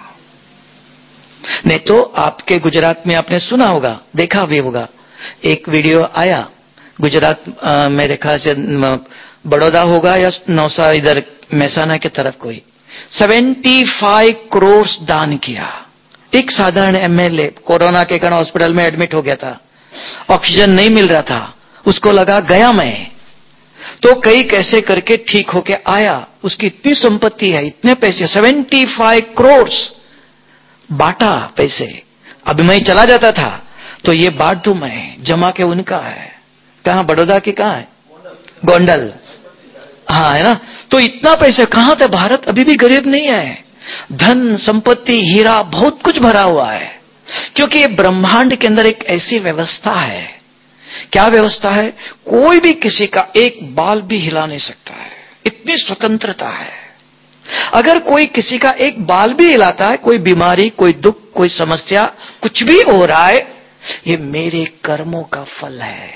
नहीं तो आपके गुजरात में आपने सुना होगा, देखा भी होगा, एक वीडियो आया गुजरात आ, मेरे ख्याल से बड़ौदा होगा या नौसा, इधर महसाना की तरफ, कोई पचहत्तर करोड़ दान किया। एक साधारण एमएलए कोरोना के कारण हॉस्पिटल में एडमिट हो गया था, ऑक्सीजन नहीं मिल रहा था, उसको लगा गया मैं, तो कई कैसे करके ठीक होके आया। उसकी इतनी संपत्ति है, इतने पैसे, पचहत्तर करोड़ बांटा पैसे। अभी मैं चला जाता था तो ये बांट दूं मैं, जमा के उनका है। कहां? बड़ौदा की कहां है? गोंडल। हाँ, है ना। तो इतना पैसे कहां था? भारत अभी भी गरीब नहीं है। धन संपत्ति हीरा बहुत कुछ भरा हुआ है, क्योंकि ये ब्रह्मांड के अंदर एक ऐसी व्यवस्था है। क्या व्यवस्था है? कोई भी किसी का एक बाल भी हिला नहीं सकता है, इतनी स्वतंत्रता है। अगर कोई किसी का एक बाल भी हिलाता है, कोई बीमारी, कोई दुख, कोई समस्या, कुछ भी हो रहा है, ये मेरे कर्मों का फल है।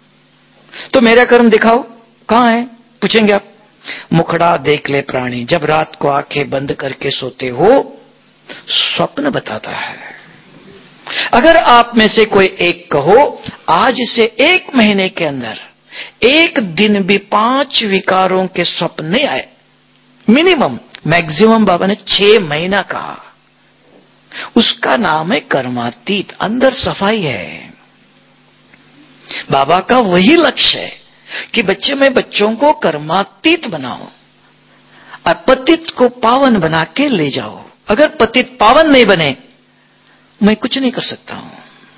तो मेरा कर्म दिखाओ, कहां है? पूछेंगे आप। मुखड़ा देख ले प्राणी, जब रात को आंखें बंद करके सोते हो, स्वप्न बताता है। अगर आप में से कोई एक कहो आज से एक महीने के अंदर एक दिन भी पांच विकारों के स्वप्न नहीं आए, मिनिमम, मैक्सिमम बाबा ने छह महीना कहा, उसका नाम है कर्मातीत। अंदर सफाई है। बाबा का वही लक्ष्य है कि बच्चे में बच्चों को कर्मातीत बनाओ और पतित को पावन बना के ले जाओ। अगर पतित पावन नहीं बने, मैं कुछ नहीं कर सकता हूं।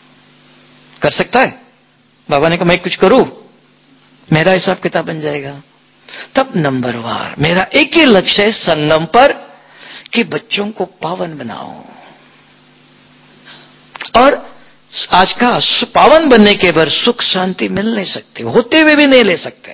कर सकता है? बाबा ने कहा मैं कुछ करूं, मेरा हिसाब किताब बन जाएगा। तब नंबर वार मेरा एक ही लक्ष्य है संगम पर कि बच्चों को पावन बनाओ। और आज का पावन बनने के बाद सुख शांति मिल नहीं सकती, होते हुए भी नहीं ले सकते,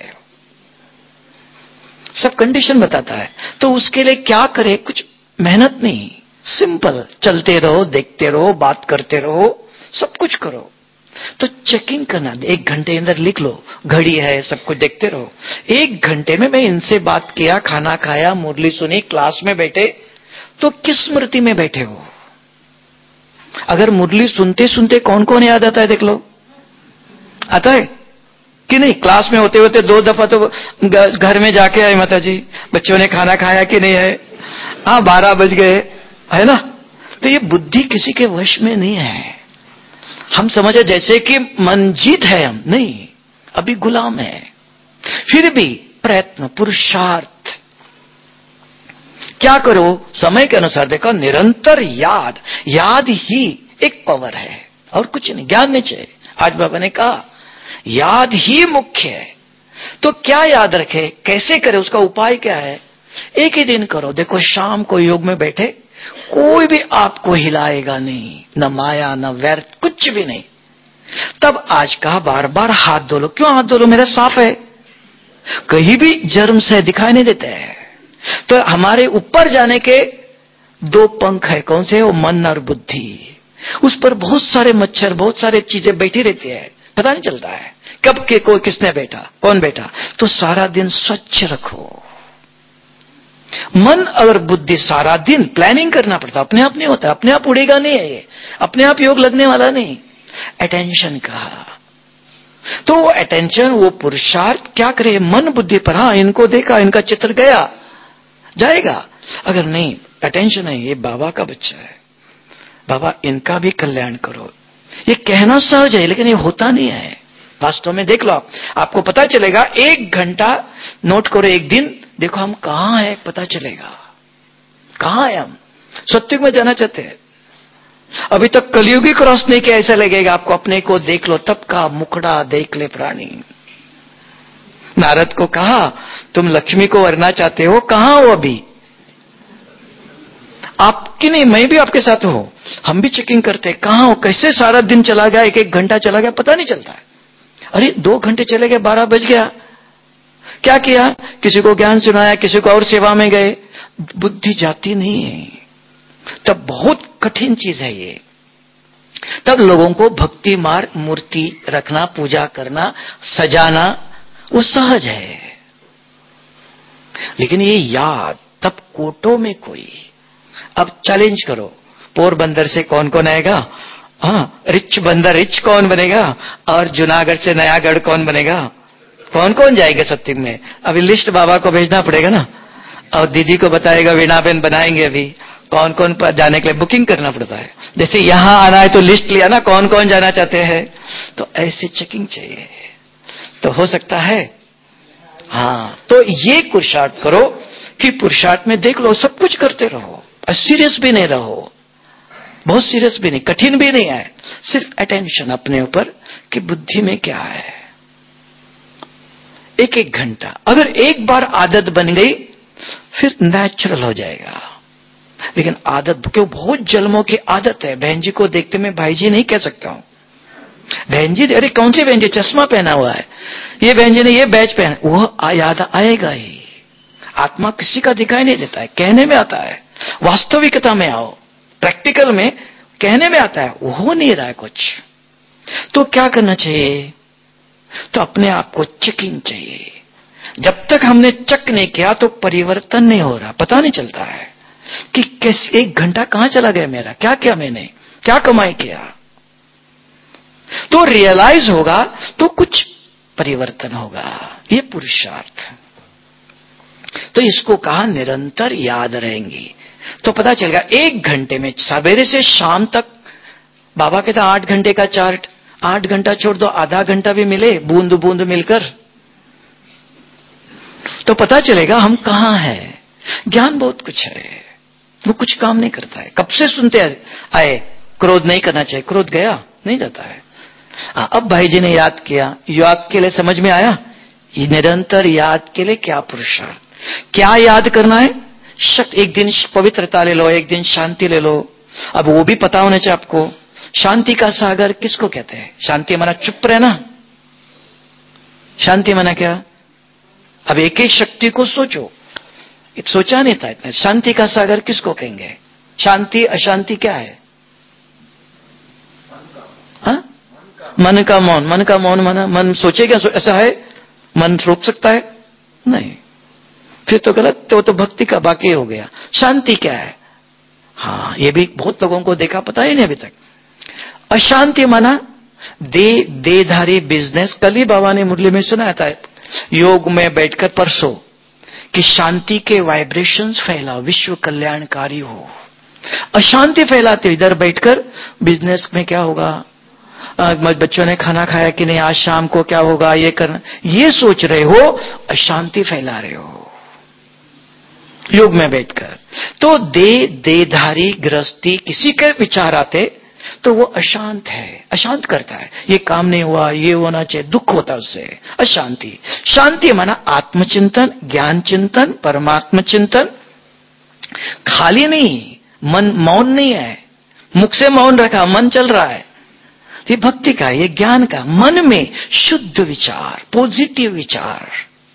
सब कंडीशन बताता है। तो उसके लिए क्या करे? कुछ मेहनत नहीं, सिंपल, चलते रहो, देखते रहो, बात करते रहो, सब कुछ करो। तो चेकिंग करना, एक घंटे अंदर लिख लो, घड़ी है, सब कुछ देखते रहो। एक घंटे में मैं इनसे बात किया, खाना खाया, मुरली सुनी, क्लास में बैठे, तो किस स्मृति में बैठे हो? अगर मुरली सुनते सुनते कौन कौन याद आता है देख लो, आता है कि नहीं? क्लास में होते होते दो दफा तो घर में जाके आए, माता जी बच्चों ने खाना खाया कि नहीं है, हाँ बारह बज गए, है ना। तो ये बुद्धि किसी के वश में नहीं है। हम समझे जैसे कि मनजीत है, हम नहीं, अभी गुलाम है। फिर भी प्रयत्न, पुरुषार्थ क्या करो? समय के अनुसार देखो, निरंतर याद, याद ही एक पावर है और कुछ नहीं, ज्ञान नहीं चाहिए। आज बाबा ने कहा याद ही मुख्य है। तो क्या याद रखे, कैसे करे, उसका उपाय क्या है? एक ही दिन करो। देखो शाम को योग में बैठे, कोई भी आपको हिलाएगा नहीं, न माया न व्यर्थ, कुछ भी नहीं। तब आज कहा बार बार हाथ धो लो। क्यों हाथ धो लो? मेरा साफ है, कहीं भी जर्म से दिखाई नहीं देते हैं। तो हमारे ऊपर जाने के दो पंख है, कौन से? वो मन और बुद्धि। उस पर बहुत सारे मच्छर, बहुत सारे चीजें बैठी रहती है, पता नहीं चलता है कब के कोई किसने बैठा, कौन बैठा। तो सारा दिन स्वच्छ रखो। मन और बुद्धि सारा दिन प्लानिंग करना पड़ता, अपने आप नहीं होता, अपने आप उड़ेगा नहीं है ये, अपने आप योग लगने वाला नहीं। अटेंशन कहा, तो वो अटेंशन, वो पुरुषार्थ क्या करे? मन बुद्धि पर, हाँ इनको देखा, इनका चित्र गया, जाएगा। अगर नहीं अटेंशन है, ये बाबा का बच्चा है, बाबा इनका भी कल्याण करो। ये कहना सहज है लेकिन ये होता नहीं है वास्तव में। देख लो आप, आपको पता चलेगा। एक घंटा नोट करो, एक दिन देखो हम कहां हैं, पता चलेगा कहां है हम। सत्युग में जाना चाहते हैं, अभी तक कलयुग ही क्रॉस नहीं किया, ऐसा लगेगा आपको। अपने को देख लो, तब का मुखड़ा देख ले प्राणी। नारद को कहा तुम लक्ष्मी को वरना चाहते हो, कहां हो अभी? आपकी नहीं, मैं भी आपके साथ हूं, हम भी चेकिंग करते हैं, कहां हो, कैसे सारा दिन चला गया, एक एक घंटा चला गया, पता नहीं चलता है। अरे दो घंटे चले गए, बारह बज गया, क्या किया, किसी को ज्ञान सुनाया, किसी को और सेवा में गए, बुद्धि जाती नहीं है। तब बहुत कठिन चीज है ये। तब लोगों को भक्ति मार्ग, मूर्ति रखना, पूजा करना, सजाना, वो सहज है। लेकिन ये याद, तब कोटों में कोई, अब चैलेंज करो, पोरबंदर से कौन कौन आएगा, हाँ, रिच बंदर रिच कौन बनेगा, और जूनागढ़ से नयागढ़ कौन बनेगा, कौन कौन जाएंगे सत्संग में। अभी लिस्ट बाबा को भेजना पड़ेगा ना, और दीदी को बताएगा, वीणा बहन बनाएंगे, अभी कौन कौन पर जाने के लिए बुकिंग करना पड़ता है। जैसे यहां आना है तो लिस्ट लिया ना, कौन कौन जाना चाहते हैं, तो ऐसे चेकिंग चाहिए, तो हो सकता है। हाँ, तो ये पुरुषार्थ करो कि पुरुषार्थ में देख लो, सब कुछ करते रहो, सीरियस भी नहीं रहो, बहुत सीरियस भी नहीं, कठिन भी नहीं है, सिर्फ अटेंशन अपने ऊपर कि बुद्धि में क्या है। एक एक घंटा, अगर एक बार आदत बन गई फिर नेचुरल हो जाएगा। लेकिन आदत, क्यों, बहुत जन्मों की आदत है। बहन जी को देखते मैं भाई जी नहीं कह सकता हूं, बहन जी, अरे कौन सी बहन जी, चश्मा पहना हुआ है, ये बहन जी ने ये बैच पहना, वो याद आएगा ही। आत्मा किसी का दिखाई नहीं देता है, कहने में आता है। वास्तविकता में आओ, प्रैक्टिकल में कहने में आता है, वो हो नहीं रहा है कुछ। तो क्या करना चाहिए, तो अपने आप को चेकिंग चाहिए। जब तक हमने चेक नहीं किया तो परिवर्तन नहीं हो रहा, पता नहीं चलता है कि कैसे एक घंटा कहां चला गया मेरा, क्या किया मैंने, क्या कमाई किया। तो रियलाइज होगा तो कुछ परिवर्तन होगा, ये पुरुषार्थ। तो इसको कहा निरंतर याद रहेंगी, तो पता चलेगा। एक घंटे में, सवेरे से शाम तक, बाबा कहता आठ घंटे का चार्ट, आठ घंटा छोड़ दो, आधा घंटा भी मिले, बूंद बूंद मिलकर, तो पता चलेगा हम कहां हैं। ज्ञान बहुत कुछ है, वो कुछ काम नहीं करता है। कब से सुनते आए क्रोध नहीं करना चाहिए, क्रोध गया नहीं जाता है। आ, अब भाई जी ने याद किया, याद के लिए समझ में आया, ये निरंतर याद के लिए क्या पुरुषार्थ, क्या याद करना है। शक्त, एक दिन पवित्रता ले लो, एक दिन शांति ले लो। अब वो भी पता होना चाहिए आपको, शांति का सागर किसको कहते हैं। शांति माना चुप रहना, शांति माना क्या। अब एक एक शक्ति को सोचो, सोचा नहीं था इतना। शांति का सागर किसको कहेंगे, शांति अशांति क्या है, हा? मन का मौन, मन का मौन माना मन सोचेगा, ऐसा है, मन रोक सकता है नहीं, फिर तो गलत, तो, तो भक्ति का बाकी हो गया। शांति क्या है, हाँ, ये भी बहुत लोगों को देखा, पता ही नहीं अभी तक। अशांति माना दे देधारी बिजनेस। कल ही बाबा ने मुरली में सुनाया था, योग में बैठकर परसों, कि शांति के वाइब्रेशंस फैलाओ, विश्व कल्याणकारी हो। अशांति फैलाते इधर बैठकर, बिजनेस में क्या होगा, बच्चों ने खाना खाया कि नहीं, आज शाम को क्या होगा, ये करना, ये सोच रहे हो, अशांति फैला रहे हो योग में बैठकर। तो दे देधारी गृहस्थी, किसी के विचार आते तो वो अशांत है, अशांत करता है, ये काम नहीं हुआ, ये होना चाहिए, दुख होता है उससे, अशांति। शांति माना आत्मचिंतन, ज्ञान चिंतन, परमात्म चिंतन। खाली नहीं, मन मौन नहीं है, मुख से मौन रखा, मन चल रहा है, ये भक्ति का, ये ज्ञान का। मन में शुद्ध विचार, पॉजिटिव विचार।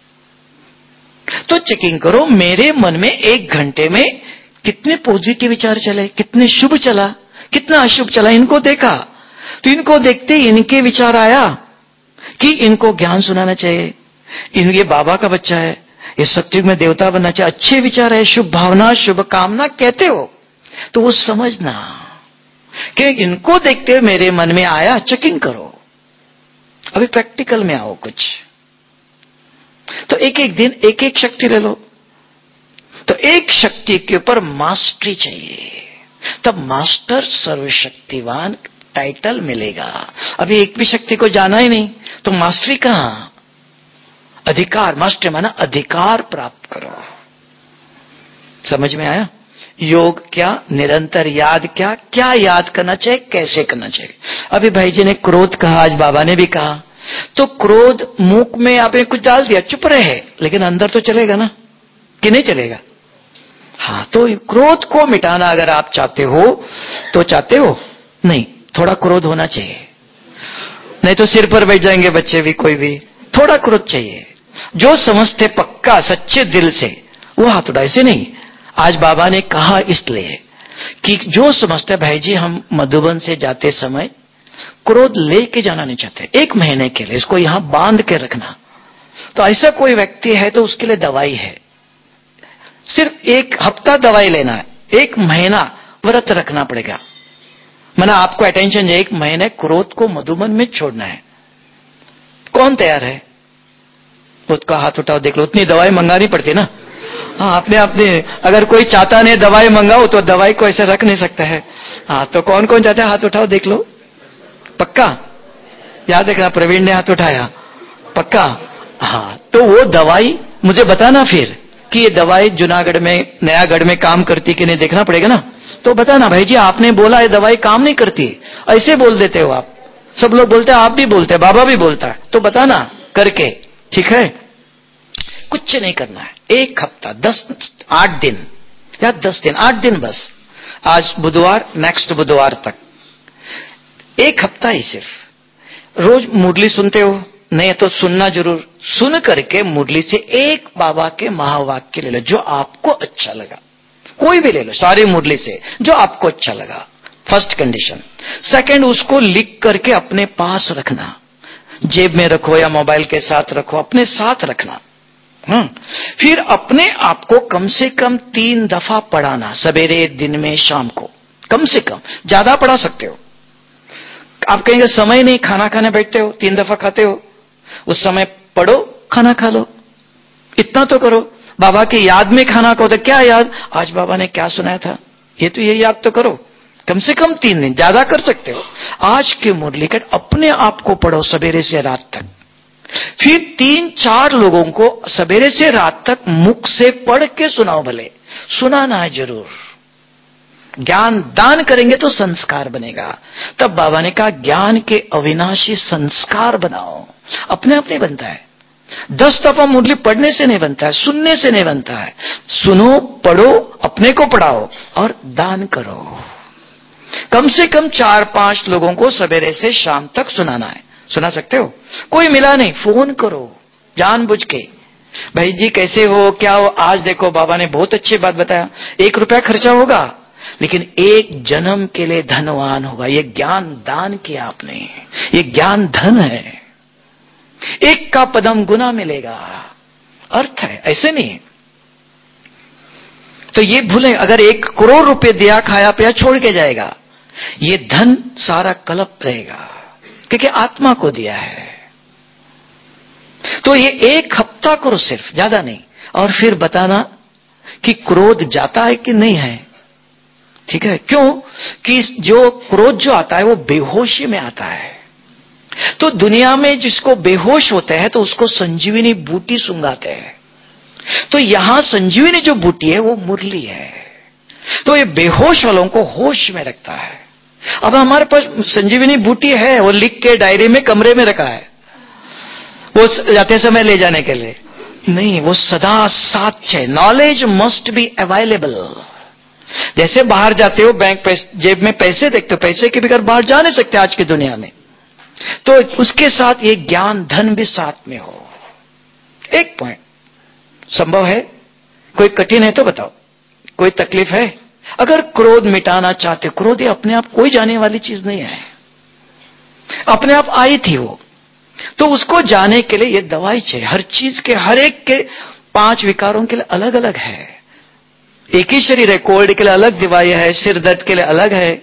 तो चेकिंग करो, मेरे मन में एक घंटे में कितने पॉजिटिव विचार चले, कितने शुभ चला, कितना अशुभ चला। इनको देखा तो इनको देखते इनके विचार आया कि इनको ज्ञान सुनाना चाहिए, इन ये बाबा का बच्चा है, ये सत्युग में देवता बनना चाहिए, अच्छे विचार है, शुभ भावना, शुभ कामना कहते हो, तो वो समझना कि इनको देखते हुए मेरे मन में आया। चेकिंग करो, अभी प्रैक्टिकल में आओ कुछ। तो एक एक दिन एक एक शक्ति ले लो, तो एक शक्ति के ऊपर मास्टरी चाहिए, तब मास्टर सर्वशक्तिवान टाइटल मिलेगा। अभी एक भी शक्ति को जाना ही नहीं तो मास्टरी कहां, अधिकार। मास्टर माना अधिकार प्राप्त करो। समझ में आया। योग क्या, निरंतर याद क्या, क्या याद करना चाहिए, कैसे करना चाहिए। अभी भाई जी ने क्रोध कहा, आज बाबा ने भी कहा, तो क्रोध मुख में आपने कुछ डाल दिया, चुप रहे, लेकिन अंदर तो चलेगा ना कि नहीं चलेगा। हाँ, तो क्रोध को मिटाना अगर आप चाहते हो तो चाहते हो नहीं, थोड़ा क्रोध होना चाहिए, नहीं तो सिर पर बैठ जाएंगे बच्चे भी, कोई भी। थोड़ा क्रोध चाहिए। जो समझते पक्का सच्चे दिल से वो हाथ उठाए, ऐसे नहीं। आज बाबा ने कहा इसलिए कि जो समझते भाई जी हम मधुबन से जाते समय क्रोध लेके जाना नहीं चाहते, एक महीने के लिए इसको यहां बांध के रखना, तो ऐसा कोई व्यक्ति है तो उसके लिए दवाई है। सिर्फ एक हफ्ता दवाई लेना है, एक महीना व्रत रखना पड़ेगा। मना आपको अटेंशन है, एक महीने क्रोध को मधुबन में छोड़ना है। कौन तैयार है? खुद का हाथ उठाओ, देख लो। उतनी दवाई मंगानी पड़ती ना। हाँ, अपने अपने अगर कोई चाहता नहीं दवाई मंगाओ तो दवाई को ऐसे रख नहीं सकता है। हाँ, तो कौन कौन चाहता है हाथ उठाओ, देख लो। पक्का? याद रखना, प्रवीण ने हाथ उठाया। पक्का? हाँ, तो वो दवाई मुझे बताना फिर कि ये दवाई जूनागढ़ में नयागढ़ में काम करती कि नहीं, देखना पड़ेगा ना। तो बताना भाई जी आपने बोला ये दवाई काम नहीं करती, ऐसे बोल देते हो आप। सब लोग बोलते हैं, आप भी बोलते हैं, बाबा भी बोलता है, तो बताना करके, ठीक है? कुछ नहीं करना है, एक हफ्ता, दस आठ दिन या दस दिन, आठ दिन बस। आज बुधवार, नेक्स्ट बुधवार तक एक हफ्ता ही सिर्फ। रोज मुरली सुनते हो? नहीं तो सुनना जरूर। सुन करके मुरली से एक बाबा के महावाक्य ले लो जो आपको अच्छा लगा, कोई भी ले लो, सारी मुरली से जो आपको अच्छा लगा। First condition. सेकंड, उसको लिख करके अपने पास रखना, जेब में रखो या मोबाइल के साथ रखो, अपने साथ रखना। हम्म फिर अपने आप को कम से कम तीन दफा पढ़ाना, सवेरे, दिन में, शाम को, कम से कम। ज्यादा पढ़ा सकते हो। आप कहेंगे समय नहीं, खाना खाने बैठते हो, तीन दफा खाते हो, उस समय पढ़ो, खाना खा लो, इतना तो करो। बाबा की याद में खाना खाओ तो क्या याद, आज बाबा ने क्या सुनाया था, ये तो ये याद तो करो। कम से कम तीन दिन, ज्यादा कर सकते हो। आज के मुरली कट अपने आप को पढ़ो सवेरे से रात तक। फिर तीन चार लोगों को सवेरे से रात तक मुख से पढ़ के सुनाओ, भले सुनाना है जरूर। ज्ञान दान करेंगे तो संस्कार बनेगा। तब बाबा ने कहा ज्ञान के अविनाशी संस्कार बनाओ। अपने आप नहीं बनता है, दस दफा मुरली पढ़ने से नहीं बनता है, सुनने से नहीं बनता है। सुनो, पढ़ो, अपने को पढ़ाओ और दान करो। कम से कम चार पांच लोगों को सवेरे से शाम तक सुनाना है। सुना सकते हो? कोई मिला नहीं, फोन करो जानबूझ के, भाई जी कैसे हो, क्या हो, आज देखो बाबा ने बहुत अच्छी बात बताया। एक रुपया खर्चा होगा लेकिन एक जन्म के लिए धनवान होगा। ये ज्ञान दान किया आपने, ये ज्ञान धन है। एक का पदम गुना मिलेगा, अर्थ है, ऐसे नहीं। तो ये भूलें, अगर एक करोड़ रुपए दिया, खाया पिया, छोड़ के जाएगा, ये धन सारा कलप रहेगा क्योंकि आत्मा को दिया है। तो ये एक हफ्ता करो सिर्फ, ज्यादा नहीं। और फिर बताना कि क्रोध जाता है कि नहीं है, ठीक है? क्यों कि जो क्रोध जो आता है वो बेहोशी में आता है। तो दुनिया में जिसको बेहोश होते हैं तो उसको संजीवनी बूटी सुंघाते हैं। तो यहां संजीवनी जो बूटी है वो मुरली है, तो ये बेहोश वालों को होश में रखता है। अब हमारे पास संजीवनी बूटी है, वो लिख के डायरी में कमरे में रखा है, वो जाते समय ले जाने के लिए नहीं, वो सदा साथ है। Knowledge must be available. जैसे बाहर जाते हो, बैंक जेब में पैसे देखते हो, पैसे के बगैर बाहर जा नहीं सकते आज की दुनिया में, तो उसके साथ ये ज्ञान धन भी साथ में हो। एक पॉइंट संभव है? कोई कठिन है तो बताओ, कोई तकलीफ है? अगर क्रोध मिटाना चाहते, क्रोध ये अपने आप कोई जाने वाली चीज नहीं है, अपने आप आई थी वो, तो उसको जाने के लिए ये दवाई चाहिए। हर चीज के, हर एक के पांच विकारों के लिए अलग अलग है। एक ही शरीर है, कोल्ड के लिए अलग दवाई है, सिर दर्द के लिए अलग है।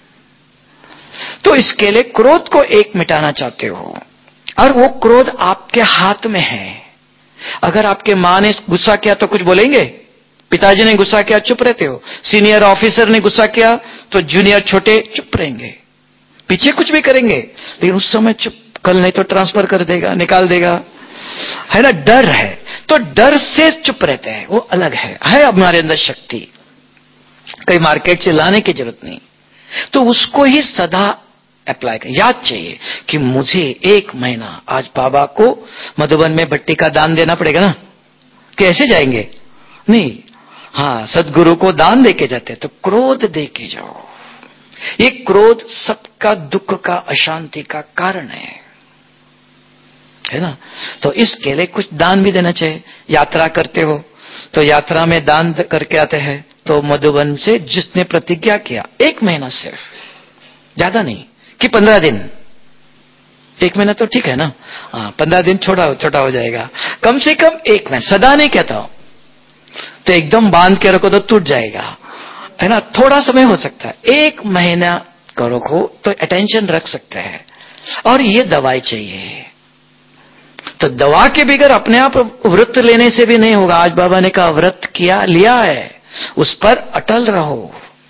तो इसके लिए क्रोध को एक मिटाना चाहते हो, और वो क्रोध आपके हाथ में है। अगर आपके मां ने गुस्सा किया तो कुछ बोलेंगे? पिताजी ने गुस्सा किया चुप रहते हो, सीनियर ऑफिसर ने गुस्सा किया तो जूनियर छोटे चुप रहेंगे, पीछे कुछ भी करेंगे लेकिन उस समय चुप। कल नहीं तो ट्रांसफर कर देगा, निकाल देगा, है ना? डर है तो डर से चुप रहते हैं, वो अलग है। है हमारे अंदर शक्ति, कहीं मार्केट से लाने की जरूरत नहीं। तो उसको ही सदा अप्लाई कर। याद चाहिए कि मुझे एक महीना आज बाबा को मधुबन में भट्टी का दान देना पड़ेगा ना, कैसे जाएंगे? नहीं, हाँ, सदगुरु को दान देके जाते तो क्रोध देके जाओ। ये क्रोध सबका दुख का, अशांति का कारण है, है ना। तो इसके लिए कुछ दान भी देना चाहिए। यात्रा करते हो तो यात्रा में दान करके आते हैं। तो मधुबन से जिसने प्रतिज्ञा किया एक महीना, सिर्फ ज्यादा नहीं कि पंद्रह दिन, एक महीना तो ठीक है ना, हाँ पंद्रह दिन छोटा छोटा हो जाएगा, कम से कम एक महीना। सदा नहीं कहता हूं, तो एकदम बांध के रखो तो टूट जाएगा, है ना। थोड़ा समय हो सकता है, एक महीना करो खो तो अटेंशन रख सकते हैं। और ये दवाई चाहिए, तो दवा के बगैर अपने आप व्रत लेने से भी नहीं होगा। आज बाबा ने कहा व्रत किया, लिया है, उस पर अटल रहो,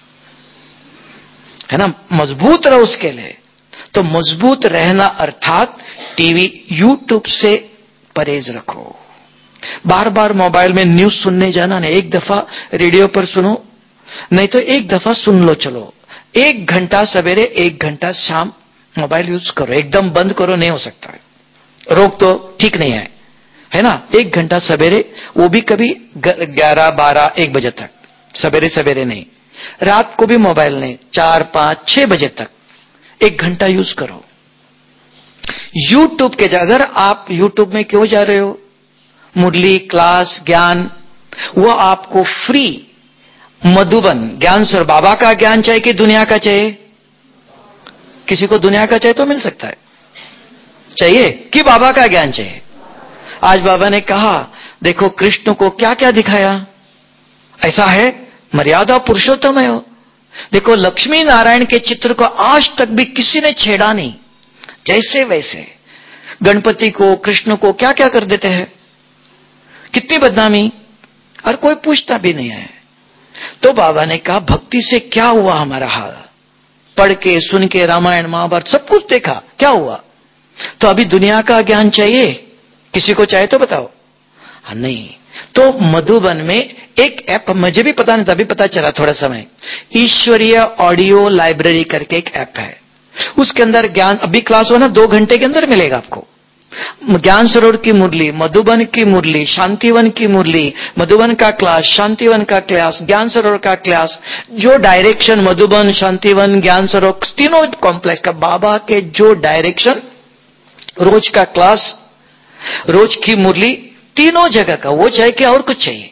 है ना, मजबूत रहो उसके लिए। तो मजबूत रहना अर्थात टीवी, यूट्यूब से परहेज रखो। बार बार मोबाइल में न्यूज सुनने जाना नहीं, एक दफा रेडियो पर सुनो, नहीं तो एक दफा सुन लो। चलो एक घंटा सवेरे, एक घंटा शाम मोबाइल यूज करो, एकदम बंद करो नहीं हो सकता है, रोक तो ठीक नहीं है, है ना। एक घंटा सवेरे, वो भी कभी ग्यारह बारह एक बजे तक, सवेरे सवेरे नहीं। रात को भी मोबाइल नहीं, चार पांच छह बजे तक एक घंटा यूज करो। यूट्यूब के जगह, अगर आप यूट्यूब में क्यों जा रहे हो, मुरली, क्लास, ज्ञान, वो आपको फ्री मधुबन ज्ञान सर बाबा का ज्ञान चाहिए कि दुनिया का चाहिए? किसी को दुनिया का चाहिए तो मिल सकता है, चाहिए कि बाबा का ज्ञान चाहिए? आज बाबा ने कहा देखो कृष्ण को क्या क्या दिखाया, ऐसा है मर्यादा पुरुषोत्तम है। देखो लक्ष्मी नारायण के चित्र को आज तक भी किसी ने छेड़ा नहीं, जैसे वैसे। गणपति को, कृष्ण को क्या क्या कर देते हैं, कितनी बदनामी, और कोई पूछता भी नहीं है। तो बाबा ने कहा भक्ति से क्या हुआ हमारा हाल, पढ़ के सुन के रामायण महाभारत सब कुछ देखा, क्या हुआ? तो अभी दुनिया का ज्ञान चाहिए, किसी को चाहिए तो बताओ? हाँ नहीं। तो मधुबन में एक ऐप, मुझे भी पता नहीं था, अभी पता चला थोड़ा समय, ईश्वरीय ऑडियो लाइब्रेरी करके एक ऐप है। उसके अंदर ज्ञान, अभी क्लास हो ना, दो घंटे के अंदर मिलेगा आपको। ज्ञान सरोवर की मुरली, मधुबन की मुरली, शांतिवन की मुरली, मधुबन का क्लास, शांतिवन का क्लास, ज्ञान सरोवर का क्लास, जो डायरेक्शन मधुबन, शांतिवन, ज्ञान सरोवर तीनों कॉम्प्लेक्स का बाबा के जो डायरेक्शन, रोज का क्लास, रोज की मुरली, तीनों जगह का। वो चाहिए कि और कुछ चाहिए?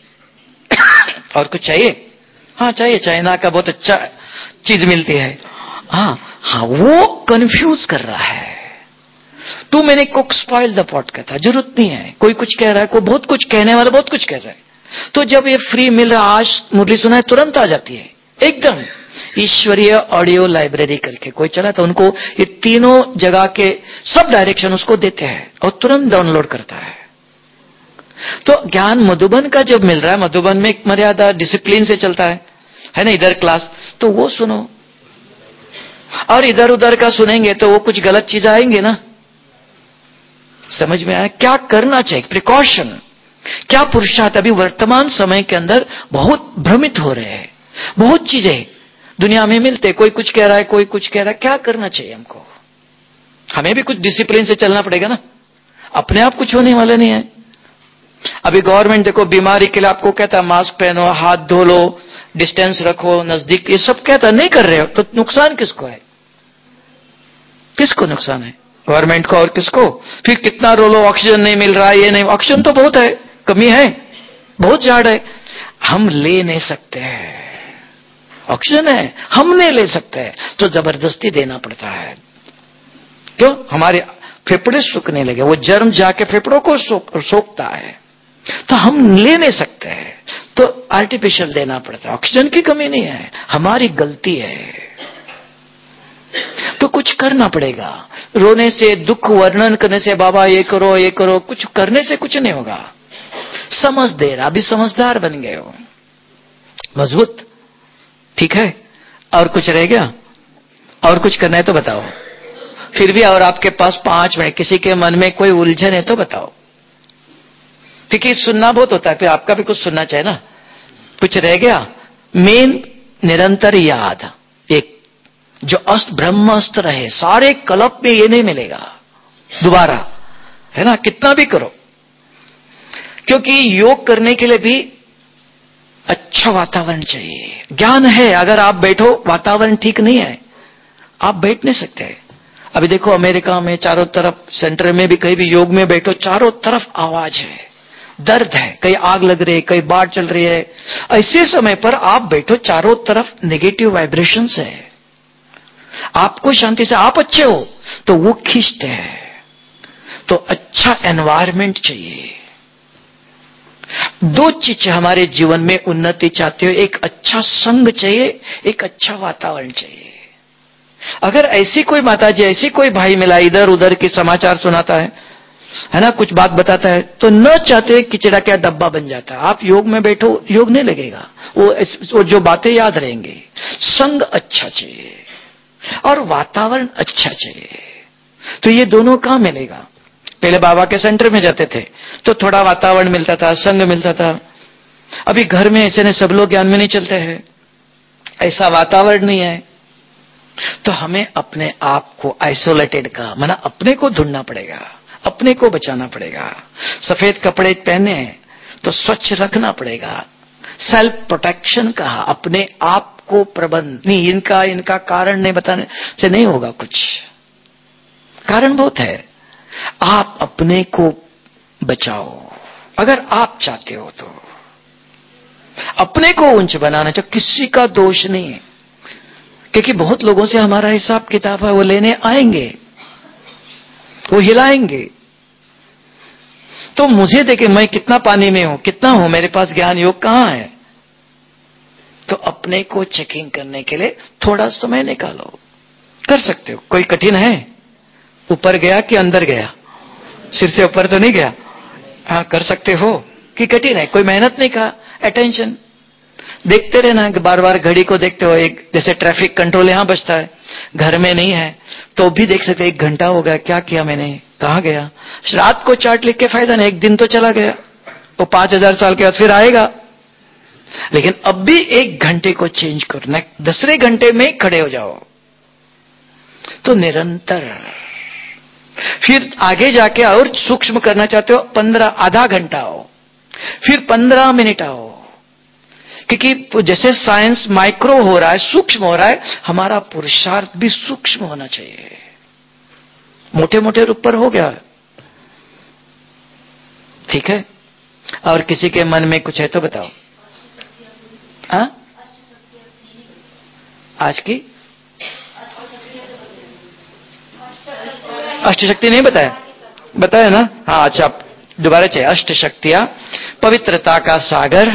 और कुछ चाहिए? हाँ चाहिए, चाइना का बहुत अच्छा चीज मिलती है। हाँ हाँ, वो कंफ्यूज कर रहा है। टू मैंने कुक स्पॉइल द पॉट कहता, जरूरत नहीं है। कोई कुछ कह रहा है, कोई बहुत कुछ कहने वाला बहुत कुछ कह रहा है। तो जब ये फ्री मिल रहा, आज मुरली सुना है, तुरंत आ जाती है एकदम। ईश्वरीय ऑडियो लाइब्रेरी करके कोई चला, तो उनको ये तीनों जगह के सब डायरेक्शन उसको देते हैं और तुरंत डाउनलोड करता है। तो ज्ञान मधुबन का जब मिल रहा है, मधुबन में एक मर्यादा डिसिप्लिन से चलता है, है ना, इधर क्लास, तो वो सुनो। और इधर उधर का सुनेंगे तो वो कुछ गलत चीज आएंगे ना। समझ में आया क्या करना चाहिए? प्रिकॉशन, क्या पुरुषार्थ। अभी वर्तमान समय के अंदर बहुत भ्रमित हो रहे हैं, बहुत चीजें दुनिया में मिलते, कोई कुछ कह रहा है, कोई कुछ कह रहा है। क्या करना चाहिए हमको? हमें भी कुछ डिसिप्लिन से चलना पड़ेगा ना, अपने आप कुछ होने वाला नहीं है। अभी गवर्नमेंट देखो बीमारी के लिए आपको कहता है मास्क पहनो, हाथ धो लो, डिस्टेंस रखो, नजदीक, ये सब कहता, नहीं कर रहे हो तो नुकसान किसको है? किसको नुकसान है? गवर्नमेंट को और किसको? फिर कितना रोलो, ऑक्सीजन नहीं मिल रहा है, ये नहीं, ऑक्सीजन तो बहुत है, कमी है, बहुत झाड़ है, हम ले नहीं सकते हैं। ऑक्सीजन है, हम नहीं ले सकते हैं, तो जबरदस्ती देना पड़ता है। क्यों? हमारे फेफड़े सूखने लगे, वो जर्म जाके फेफड़ों को सोखता है, तो हम ले नहीं सकते हैं, तो आर्टिफिशियल देना पड़ता है। ऑक्सीजन की कमी नहीं है, हमारी गलती है, तो कुछ करना पड़ेगा। रोने से, दुख वर्णन करने से, बाबा ये करो ये करो, कुछ करने से कुछ नहीं होगा। समझ दे रहा, अभी समझदार बन गए हो, मजबूत, ठीक है। और कुछ रह गया? और कुछ करना है तो बताओ। फिर भी और आपके पास पांच मिनट, किसी के मन में कोई उलझन है तो बताओ, क्योंकि सुनना बहुत होता है, फिर आपका भी कुछ सुनना चाहिए ना। कुछ रह गया? मेन निरंतर याद, एक जो अस्त्र ब्रह्मास्त्र है, सारे कल्प में ये नहीं मिलेगा दोबारा, है ना, कितना भी करो। क्योंकि योग करने के लिए भी अच्छा वातावरण चाहिए। ज्ञान है, अगर आप बैठो वातावरण ठीक नहीं है आप बैठ नहीं सकते। अभी देखो अमेरिका में चारों तरफ सेंटर में भी कहीं भी योग में बैठो चारों तरफ आवाज है, दर्द है, कहीं आग लग रही है, कहीं बाढ़ चल रही है। ऐसे समय पर आप बैठो चारों तरफ नेगेटिव वाइब्रेशंस है, आपको शांति से आप अच्छे हो तो वो खींचते हैं। तो अच्छा एनवायरनमेंट चाहिए। दो चीज हमारे जीवन में उन्नति चाहते हो, एक अच्छा संग चाहिए, एक अच्छा वातावरण चाहिए। अगर ऐसी कोई माताजी ऐसी कोई भाई मिला इधर उधर के समाचार सुनाता है है ना, कुछ बात बताता है तो न चाहते किचड़ा क्या डब्बा बन जाता है। आप योग में बैठो योग नहीं लगेगा, वो, वो जो बातें याद रहेंगे। संग अच्छा चाहिए और वातावरण अच्छा चाहिए। तो ये दोनों कहां मिलेगा? पहले बाबा के सेंटर में जाते थे तो थोड़ा वातावरण मिलता था, संग मिलता था। अभी घर में ऐसे ने सब लोग ज्ञान में नहीं चलते हैं, ऐसा वातावरण नहीं है। तो हमें अपने आप को आइसोलेटेड का माना अपने को ढूंढना पड़ेगा, अपने को बचाना पड़ेगा। सफेद कपड़े पहने हैं तो स्वच्छ रखना पड़ेगा। सेल्फ प्रोटेक्शन कहा, अपने आप को प्रबंध नहीं। इनका इनका कारण नहीं बताने से नहीं होगा कुछ, कारण बहुत है। आप अपने को बचाओ अगर आप चाहते हो तो। अपने को ऊंच बनाना चाहिए, किसी का दोष नहीं है, क्योंकि बहुत लोगों से हमारा हिसाब किताब है, वो लेने आएंगे, वो हिलाएंगे। तो मुझे देखे मैं कितना पानी में हूं, कितना हूं, मेरे पास ज्ञान योग कहां है। तो अपने को चेकिंग करने के लिए थोड़ा समय निकालो, कर सकते हो। कोई कठिन है? ऊपर गया कि अंदर गया? सिर से ऊपर तो नहीं गया। हाँ कर सकते हो कि कठिन है? कोई मेहनत नहीं का, अटेंशन देखते रहना, बार बार घड़ी को देखते हो। एक जैसे ट्रैफिक कंट्रोल यहां बजता है, घर में नहीं है तो भी देख सकते, एक घंटा हो गया, क्या किया मैंने, कहां गया। रात को चार्ट लिख के फायदा नहीं, एक दिन तो चला गया, वो पांच हजार साल के बाद फिर आएगा। लेकिन अब भी एक घंटे को चेंज करना, दूसरे घंटे में खड़े हो जाओ। तो निरंतर फिर आगे जाके और सूक्ष्म करना चाहते हो, पंद्रह आधा घंटा आओ, फिर पंद्रह मिनट आओ। क्योंकि जैसे साइंस माइक्रो हो रहा है, सूक्ष्म हो रहा है, हमारा पुरुषार्थ भी सूक्ष्म होना चाहिए। मोटे मोटे रूप पर हो गया, ठीक है। और किसी के मन में कुछ है तो बताओ। हाँ आज की अष्ट शक्ति नहीं बताया, बताया ना। हाँ अच्छा दोबारा चाहिए। अष्ट शक्तियां, पवित्रता का सागर,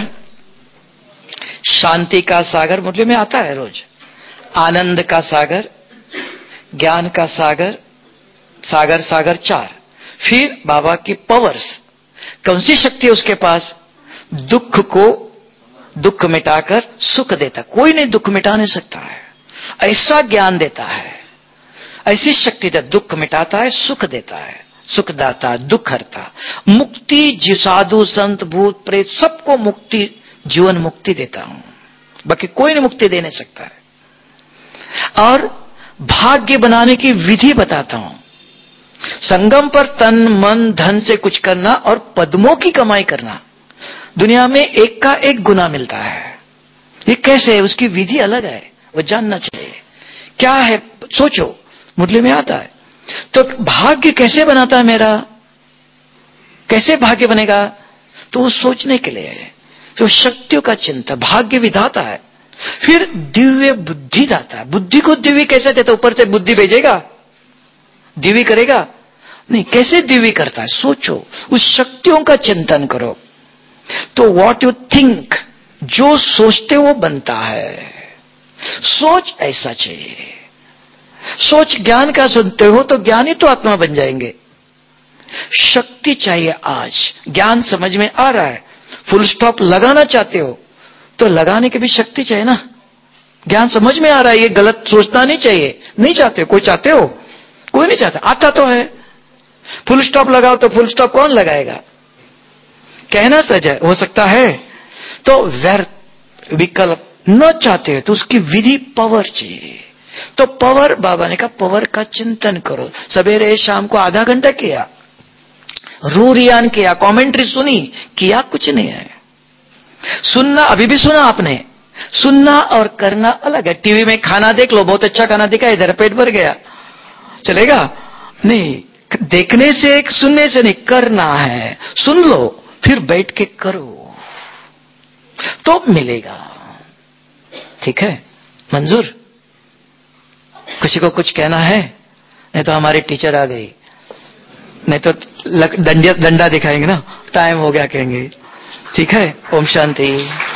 शांति का सागर, मुझे में आता है रोज, आनंद का सागर, ज्ञान का सागर, सागर सागर चार। फिर बाबा की पावर्स, कौन सी शक्ति है उसके पास? दुख को दुख मिटाकर सुख देता। कोई नहीं दुख मिटा नहीं सकता है, ऐसा ज्ञान देता है, ऐसी शक्ति है। दुख मिटाता है, सुख देता है, सुखदाता, दुख हरता, मुक्ति, जी साधु संत भूत प्रेत सबको मुक्ति, जीवन मुक्ति देता हूं, बाकी कोई नहीं मुक्ति दे नहीं सकता है। और भाग्य बनाने की विधि बताता हूं। संगम पर तन मन धन से कुछ करना और पद्मों की कमाई करना, दुनिया में एक का एक गुना मिलता है। ये कैसे है? उसकी विधि अलग है, वो जानना चाहिए क्या है। सोचो, मुरली में आता है। तो भाग्य कैसे बनाता है मेरा, कैसे भाग्य बनेगा? तो वो सोचने के लिए है। तो शक्तियों का चिंता, भाग्य विधाता है। फिर दिव्य बुद्धि दाता है। बुद्धि को दिव्य कैसे देता? ऊपर से बुद्धि भेजेगा, दिव्य करेगा नहीं। कैसे दिव्य करता है? सोचो, उस शक्तियों का चिंतन करो। तो व्हाट यू थिंक, जो सोचते वो बनता है। सोच ऐसा चाहिए। सोच ज्ञान का सुनते हो तो ज्ञानी तो आत्मा बन जाएंगे। शक्ति चाहिए। आज ज्ञान समझ में आ रहा है, फुल स्टॉप लगाना चाहते हो तो लगाने की भी शक्ति चाहिए ना। ज्ञान समझ में आ रहा है, ये गलत सोचना नहीं चाहिए, नहीं चाहते। कोई चाहते हो? कोई नहीं चाहता। आता तो है, फुल स्टॉप लगाओ तो फुल स्टॉप कौन लगाएगा? कहना सच है, हो सकता है। तो व्यर्थ विकल्प न चाहते हो तो उसकी विधि पावर चाहिए। तो पावर, बाबा ने कहा पावर का चिंतन करो। सवेरे शाम को आधा घंटा किया, रू रियान किया, कमेंट्री सुनी, किया कुछ नहीं है। सुनना, अभी भी सुना आपने, सुनना और करना अलग है। टीवी में खाना देख लो, बहुत अच्छा खाना दिखा, इधर पेट भर गया, चलेगा? नहीं, देखने से एक, सुनने से नहीं, करना है। सुन लो फिर बैठ के करो तो मिलेगा। ठीक है, मंजूर? किसी को कुछ कहना है? नहीं तो हमारी टीचर आ गई, नहीं तो डंडा डंडा दिखाएंगे ना, टाइम हो गया कहेंगे। ठीक है, ओम शांति।